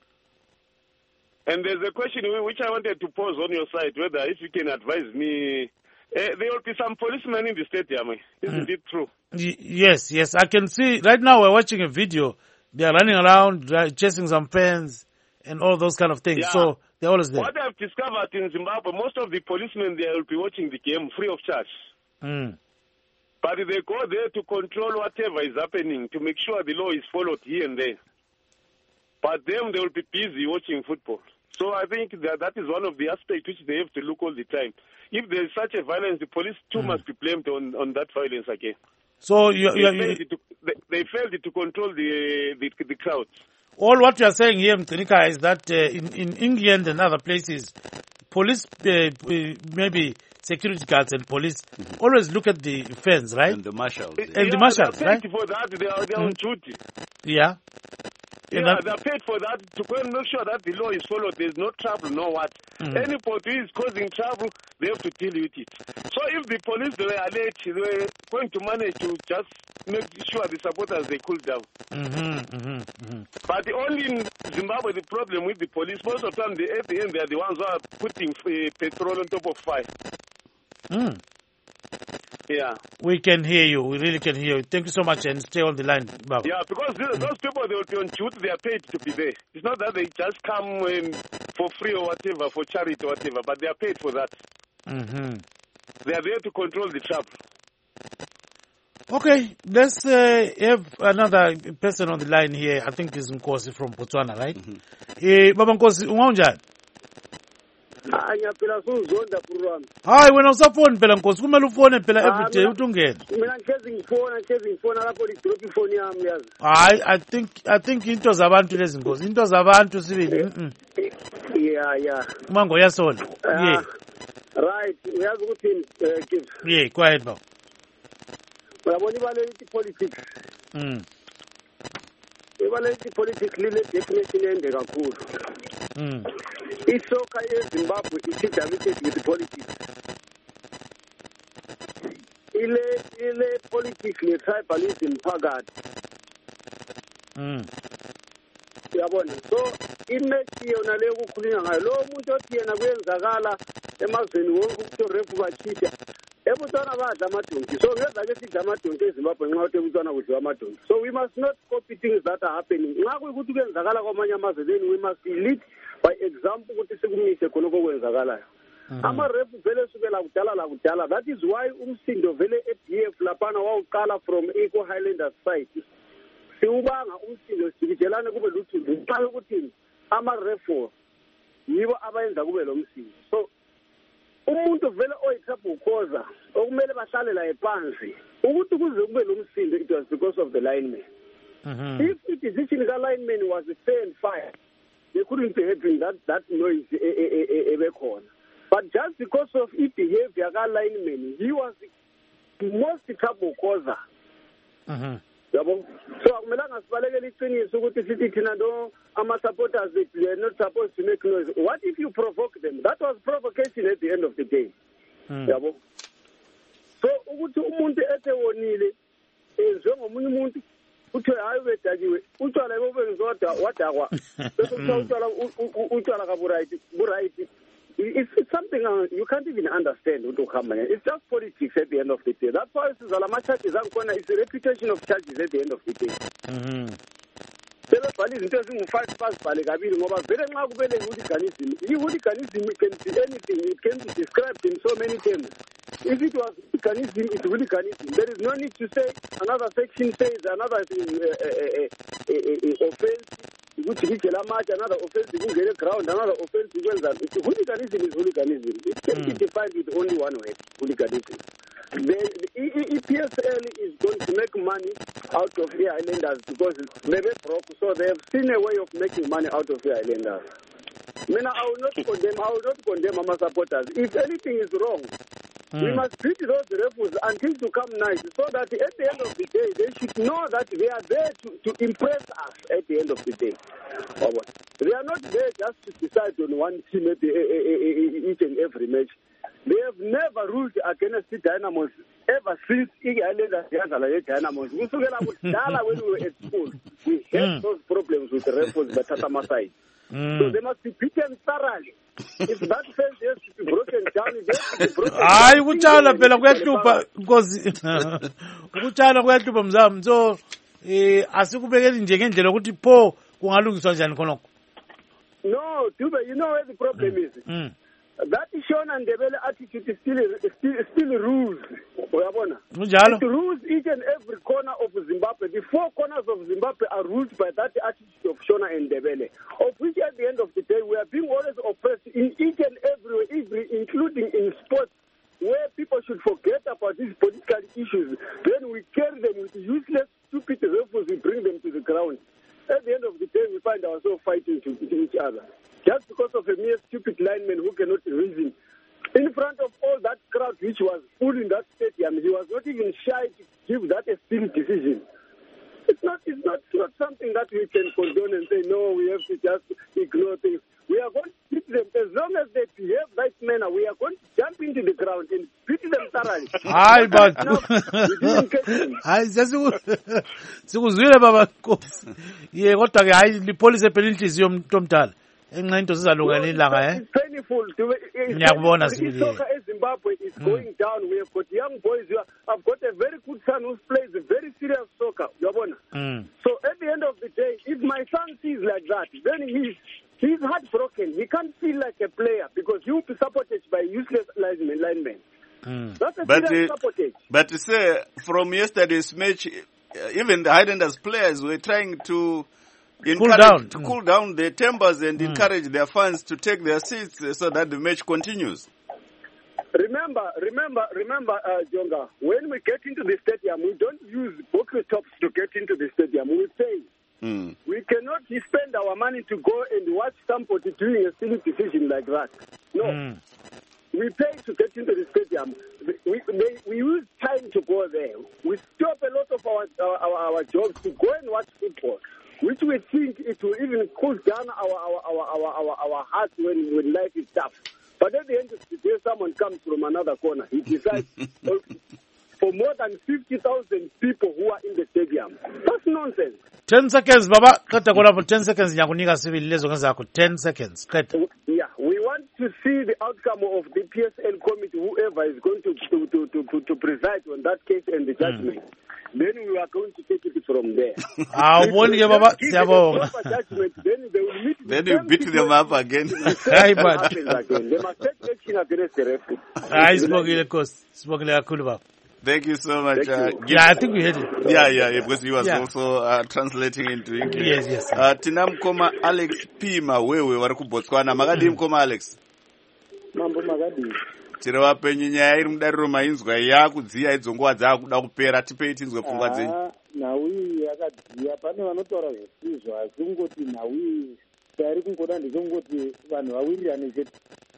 And there's a question which I wanted to pose on your side, whether if you can advise me, there will be some policemen in the stadium. Isn't it true? Yes, I can see. Right now we're watching a video. They are running around, chasing some fans and all those kind of things. Yeah. So they're always there. What I've discovered in Zimbabwe, most of the policemen there will be watching the game free of charge. But they go there to control whatever is happening, to make sure the law is followed here and there. But them, they will be busy watching football. So I think that is one of the aspects which they have to look all the time. If there is such a violence, the police too must be blamed on that violence again. So they failed to control the crowds. All what you are saying here, Mkhinika, is that in England and other places, police, maybe security guards and police, always look at the fence, right? And the marshals. And the marshals, right? For that, they are on duty. Yeah. Yeah, they're paid for that to go and make sure that the law is followed. There's no trouble, no what. Anybody who is causing trouble, they have to deal with it. So if the police, they were alert, they were going to manage to just make sure the supporters, they cool down. But only in Zimbabwe, the problem with the police, most of the time, at the end, they are the ones who are putting petrol on top of fire. Yeah. We can hear you. We really can hear you. Thank you so much, and stay on the line, Baba. Yeah, because those people, they will be on duty. They are paid to be there. It's not that they just come for free or whatever, for charity or whatever, but they are paid for that. They are there to control the trouble. Okay, let's have another person on the line here. I think it's Nkosi from Botswana, right? Baba Nkosi, ungaunjani? Ngiyaphila suzonda program. Hayi wena usafoni phela Nkosi, kumele ufone phela every day uthi ungene. Mina ngifona lapho lidrop ifoni yami yazi. Hayi, I think into zabantu lezi Nkosi, into zabantu sibili. Yeah. Mango uyasola. Yeah. Right, uyazi ukuthi give. Yeah, go ahead baba. Uyabona ibale politics. Ibale politics lile definition ende kakhulu. Isoka eZimbabwe isidamitted with politics. Ile politics le tribalism phakathi. Uyabona, so imethi yona le ukukhulunywa ngayo lo muntu othi yena kuyenzakala emazweni wonke ukuthi refu bachitha ebutswana badla amadonki. So ngeza ke sidla amadonki eZimbabwe nxa uthi ebutswana kudliwa amadonki. So we must not copy things that are happening. Nxa kuyikuthi kuyenzakala kwamanye amazwe, then we must lead by example ukuthi sikumise khonoko kwenzakalayo. Amarefu vele sukela kudala la kudala. That is why umsindo vele eBF lapana wawuqala from Eco Highlanders side. Siubanga umsindo sibijelane kube lutho nxa ukuthi amarefu yibo abayenza kube lo msindo. So umuntu vele oyithabu ukhoza okumele bahlale la ephansi ukuthi kuze kube lo msindo, it was because of the lineman. If the decision of the lineman was fair and fire, they couldn't be having that noise ebekhona. But just because of his behavior ka lineman, he was the most trouble causer. Yabo, so akumelanga sibalekele iqiniso ukuthi sithi thina no ama-supporters they are not supposed to make noise. What if you provoke them? That was provocation at the end of the day. Yabo, so ukuthi umuntu etewonile njengomunye umuntu uthe hayi bedakiwe utshwala lobo ngizodwa wadakwa bese utshwala utshwala kaburayithi. It's something you can't even understand. It's just politics at the end of the day. That's why it's a reputation of charges at the end of the day. Hooliganism can be anything. It can be described in so many terms. If it was hooliganism, it's hooliganism. There is no need to say another section says another offense. Another offense ground, another offense hooliganism is hooliganism. It can be defined with only one word, hooliganism. The EPSL is going to make money out of the islanders because they were broke, so they have seen a way of making money out of the islanders. I will not condemn our supporters. If anything is wrong, we must treat those refugees until to come nice, so that at the end of the day, they should know that they are there to impress us at the end of the day. They are not there just to decide on one team at each and every match. They have never ruled against the Dynamos ever since the Islanders Dynamos. When we were at school, we had those problems with the refugees by Tatama side. So they must be beaten thoroughly. If that fence has to be broken down, it has to be broken down. Hayi ukutshala phela kuyahlupha because ukutshala kuyahlupha mzami. So asikubekeli nje ngendlela ukuthi pho kungalungiswa njani khonokho. No, Dube, you know where the problem is. That Shona Ndebele attitude is still rules. It rules each and every corner of Zimbabwe. The four corners of Zimbabwe are ruled by that attitude of Shona and Ndebele, of which at the end of the day we are being always oppressed in each and every including in sports, where people should forget about these political issues. Then we carry them with useless, stupid refugees, we bring them to the ground. At the end of the day, we find ourselves fighting to each other. Just because of a mere stupid lineman who cannot reason. In front of all that crowd which was full in that stadium, he was not even shy to give that a still decision. It's not something that we can condone and say, no, we have to just ignore things. We are going to beat them. As long as they behave like manner, we are going to jump into the ground and beat them thoroughly. Hayi but sikuzwile baba Nkosi. Ye kodwa ke hayi lipholise phela inhliziyo yomuntu omdala. Enxa into sizalungana ilanga It's painful. Ngiyakubona sibili. Soccer in Zimbabwe is going down. We have got young boys. I've got a very good son who plays very serious soccer. So at the end of the day, if my son sees like that, then he's heartbroken. He can't feel like a player because he will be supported by useless linemen. That's a serious supportage. But say, from yesterday's match, even the Highlanders players were trying to cool down their tempers and encourage their fans to take their seats so that the match continues. Remember, Jonga, when we get into the stadium, we don't use boxer tops to get into the stadium. We pay. We cannot spend our money to go and watch somebody doing a silly decision like that. No. We pay to get into the stadium. We use time to go there. We stop a lot of our jobs to go and watch football, which we think it will even cool down our hearts when life is tough. But at the end of the day, someone comes from another corner. He decides for more than 50,000 people who are in the stadium. That's nonsense. 10 seconds, Baba. Kata kwa for 10 seconds. Nyakunika civil lezo ngazako. 10 seconds. Kata. Yeah, we want to see the outcome of the PSL committee, whoever is going to preside on that case and the judgment. Then we are going to take it from there. Baba. Then they will meet. Then you beat them up again. They must take action against the referee. Thank you so much. I think we heard it. Yeah, because he was also translating into English. Yes. Tina mkoma Alex Pima wewe vari kuBotswana. Makadi mkoma Alex. Mambo makadi. Tiri wapenyu nyaya iri mudariro mainzwa yakudziya idzo nguva dzakuda kupera tipei tinzwe pfungwa dzenyu. Nhau iyi yakadziya pane vanotaura zvisizvo asi kungoti nhau iyi chairi kungoda ndechekungoti vanhu vawirirane chete.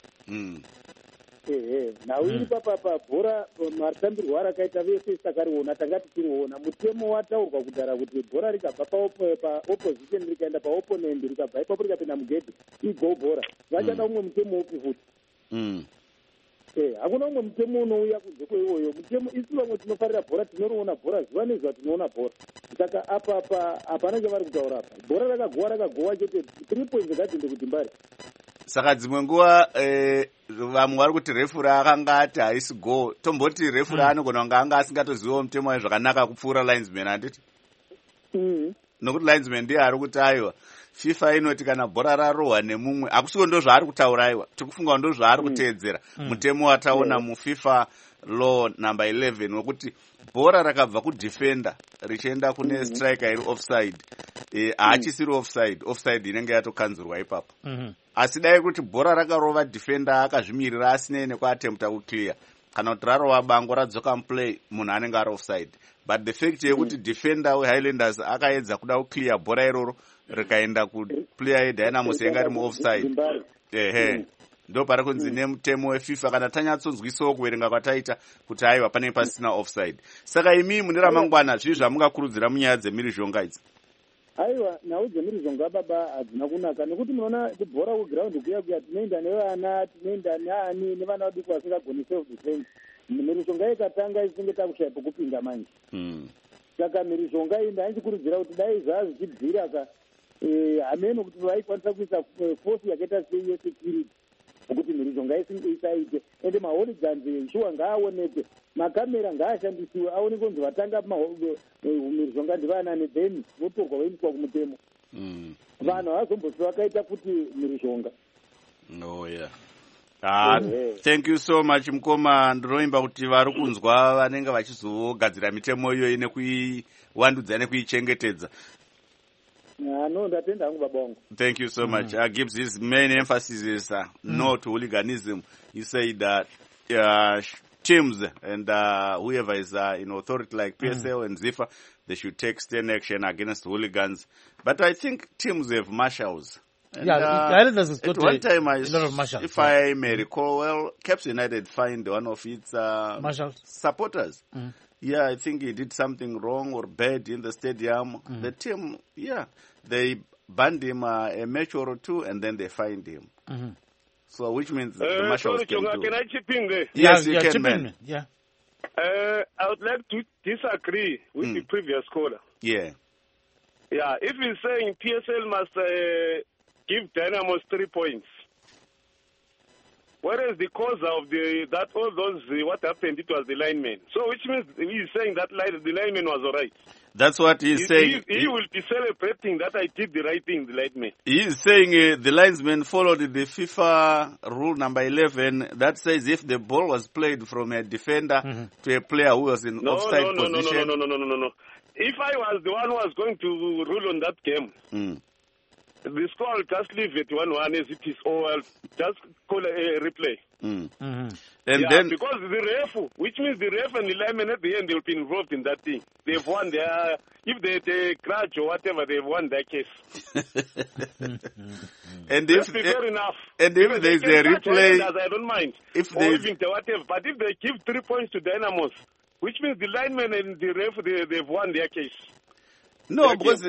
Nhau iri papapa bhora matambirwo arakaita vese takariona tanga tichiriona mutemo wataurwa kudhara kuti bhora rikabva paopposition rikaenda paopponent rikabva ipapo rikapinda mugedhi igo bhora vachada umwe mutemo upi futi. Hakuna umwe mutemo unouya kunze kweiwoyo mutemo isi vamwe tinofarira bhora tinoriona bhora zuva nezuva tinoona bhora saka apa hapana chavari kutaura apa bhora rakagowa chete 3 points gadhinde kuti mbari. Saka dzimwe nguva vamwe vari kuti refuri akanga ati haisi go tomboti refuri anogona kunge anga asingatozivawo mutemo wayo zvakanaka kupfuura linesman handiti nokuti linesman ndiye ari kuti aiwa FIFA inoti kana bhora rarohwa nemumwe hakusiwo ndo zvaari kutaura aiwa tikufunga ndo zvaari kuteedzera mutemo wataona muFIFA law number 11 wekuti bhora rakabva kudefender richienda kune striker iri offside haachisiri offside inenge yatokanzurwa ipapo. Asi dai kuti bhora rakarova defender akazvimirira asinei nekuatempta kuclear kana kuti rarova bango radzoka muplay munhu anenge ari offside. But the fact yekuti defender weHighlanders akaedza kuda kuclear bhora iroro rikaenda kuplayer yeDynamos yenga iri muoffside. Ndo pari kunzi nemutemo weFIFA kana tanyatsonzwisawo kuverenga kwataita kuti aiwa panenge pasina offside. Saka imi mune ramangwana zvii zvamungakurudzira munyaya dzemhirizhonga idzi? Aiwa, nhau dzemhirizhonga baba hadzina kunaka nekuti munoona kubhora kuground kuya tinoenda nevana tinoenda neani nevana vadiki vasingagoni self defense. Mhirizhonga ikatanga isinge takushaya pokupinda manje. Saka mhirizhonga iyi ndainchikurudzira kuti dai zvaa zvichibvira ka hameno kuti vaikwanisa kuisa force yakaita seyesecurity kuti mhirizhonga isaite ende maholigans shuwa ngaaonekwe makamera ngaashandisiwe aonekwe kunzi vatanga mhirizhonga ndivanani then votorwa voendeswa kumutemo. Vanhu havazombosi vakaita kuti mhirizhonga. Thank you so much mukoma. Ndinoimba kuti vari kunzwa vanenge vachizogadzira mitemo iyoyi nekuiwandudza nekuichengetedza. No, ndatenda hangu baba wangu. Thank you so much. Gives his main emphasis is no to hooliganism. He said that teams and whoever is in authority like PSL and ZIFA, they should take stern action against hooligans. But I think teams have marshals. And, at one time, if I may recall, well, Caps United fined one of its supporters. I think he did something wrong or bad in the stadium. The team, they banned him a match or two, and then they fined him. So, which means the marshals can do. Can I chip in there? Yes, you can, man. Yeah. I would like to disagree with the previous caller. Yeah. Yeah, if he's saying PSL must give Dynamos 3 points, whereas the cause of what happened, it was the lineman. So which means he's saying that the lineman was all right. That's what he's saying. He will be celebrating that I did the right thing, the lineman. He is saying the linesman followed the FIFA rule number 11 that says if the ball was played from a defender to a player who was in offside position. No. If I was the one who was going to rule on that game, the score will just leave it 1-1 as it is, or I'll just call a replay. And then because the ref, which means the ref and the lineman at the end, they'll be involved in that thing. They've won their, if they grudge or whatever, they've won their case. And if fair enough. And if there's a replay, I don't mind. If or even whatever, but if they give 3 points to Dynamos, which means the lineman and the ref, they've won their case. No, because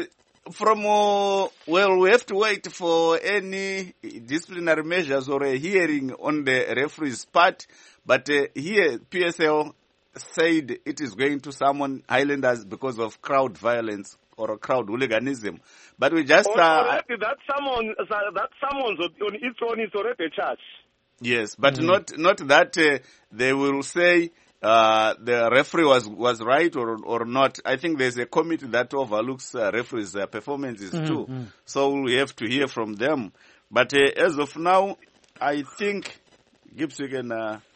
we have to wait for any disciplinary measures or a hearing on the referee's part. But here, PSL said it is going to summon Highlanders because of crowd violence or crowd hooliganism. But we just... that summons on its own is already a charge. Yes, but not that they will say the referee was right or not. I think there's a committee that overlooks referees' performances too. So we have to hear from them. But as of now, I think Gibbs, you can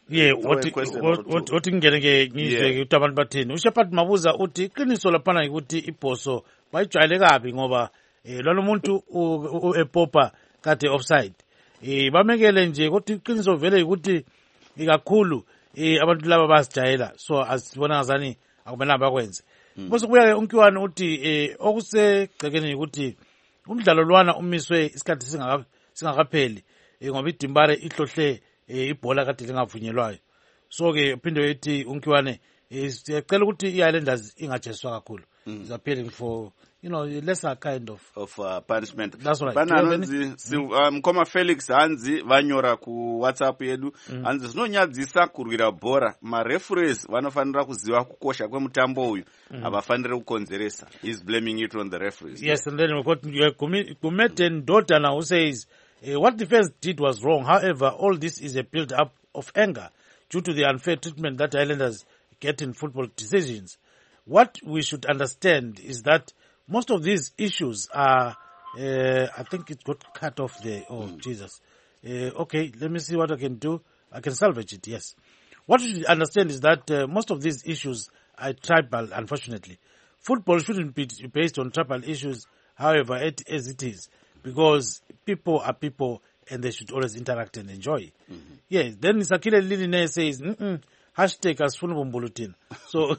what ngene ngizwe ukuthi abantu bathini uShepherd Mabuza uthi iqiniso laphana ukuthi iposo bayijwayele kabi ngoba lona umuntu epopa kade offside bamekele nje ukuthi iqiniso vele ukuthi ikakhulu abantu laba basijayela so asibona ngazani akumelanga bakwenze bese kubuya ke uNkiwane uthi okusegcekeni ukuthi umdlalo lwana umiswe isikhathi singakapheli ngoba idimbare ihlohle ibhola kade lingavunyelwayo so ke phinde ethi uNkiwane siyacela ukuthi iHighlanders ingajeswa kakhulu is appealing for lesser kind of punishment. That's right. Bananzi mkoma Felix hanzi vanyora ku WhatsApp yedu hanzi zvinonyadzisa kurwira bhora referees vanofanira kuziva kukosha kwemutambo uyu avafanire kukonzeresa. He's blaming it on the referees. Yes, and then we got Gumeten daughter now who says what the first did was wrong. However, all this is a build up of anger due to the unfair treatment that Highlanders get in football decisions. What we should understand is that most of these issues are, I think it got cut off there. Oh, Jesus. Okay, let me see what I can do. I can salvage it, yes. What you should understand is that most of these issues are tribal, unfortunately. Football shouldn't be based on tribal issues, however, as it is, because people are people and they should always interact and enjoy. Yes, then Sakile Liline says, hashtag asifuna bumbulutina. So,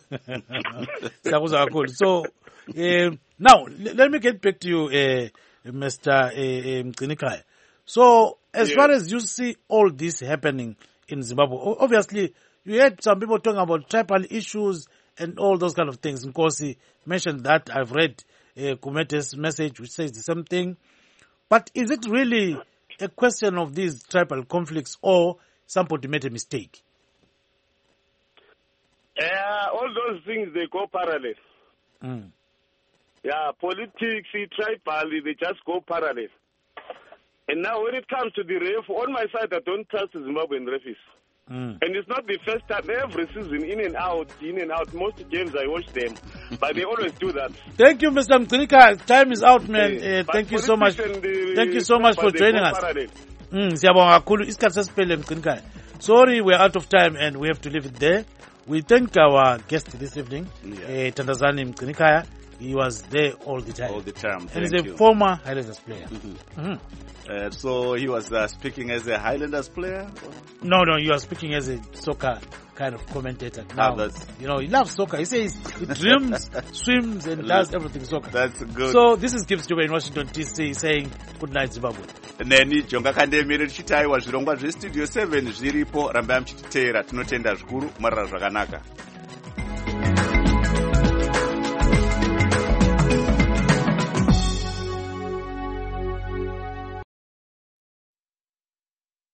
so now let me get back to you, Mr. Mcinikaya. So, as far as you see all this happening in Zimbabwe, obviously you had some people talking about tribal issues and all those kind of things. Nkosi mentioned that. I've read Kumete's message which says the same thing. But is it really a question of these tribal conflicts or somebody made a mistake? All those things, they go parallel. Yeah, politics, tribal, they just go parallel. And now when it comes to the ref, on my side, I don't trust Zimbabwean referees. And it's not the first time. Every season, in and out. Most games I watch them, but they always do that. Thank you, Mr. Mcinika. Time is out, man. Thank you so much. Thank you so much for joining us. Sorry, we're out of time and we have to leave it there. We thank our guest this evening, Thandazani Mcinikaya. He was there all the time. All the time. And he's a former Highlanders player. So he was speaking as a Highlanders player? No, he was speaking as a soccer kind of commentator. Now, he loves soccer. He says he dreams, swims, and does everything soccer. That's good. So this is Gibbs Dube in Washington, D.C. saying good night, Zimbabwe. Neni Jonga Kandemire chitaiwa zvirongwa zvestudio 7 zviripo rambai muchititeera tinotenda zvikuru marara zvakanaka.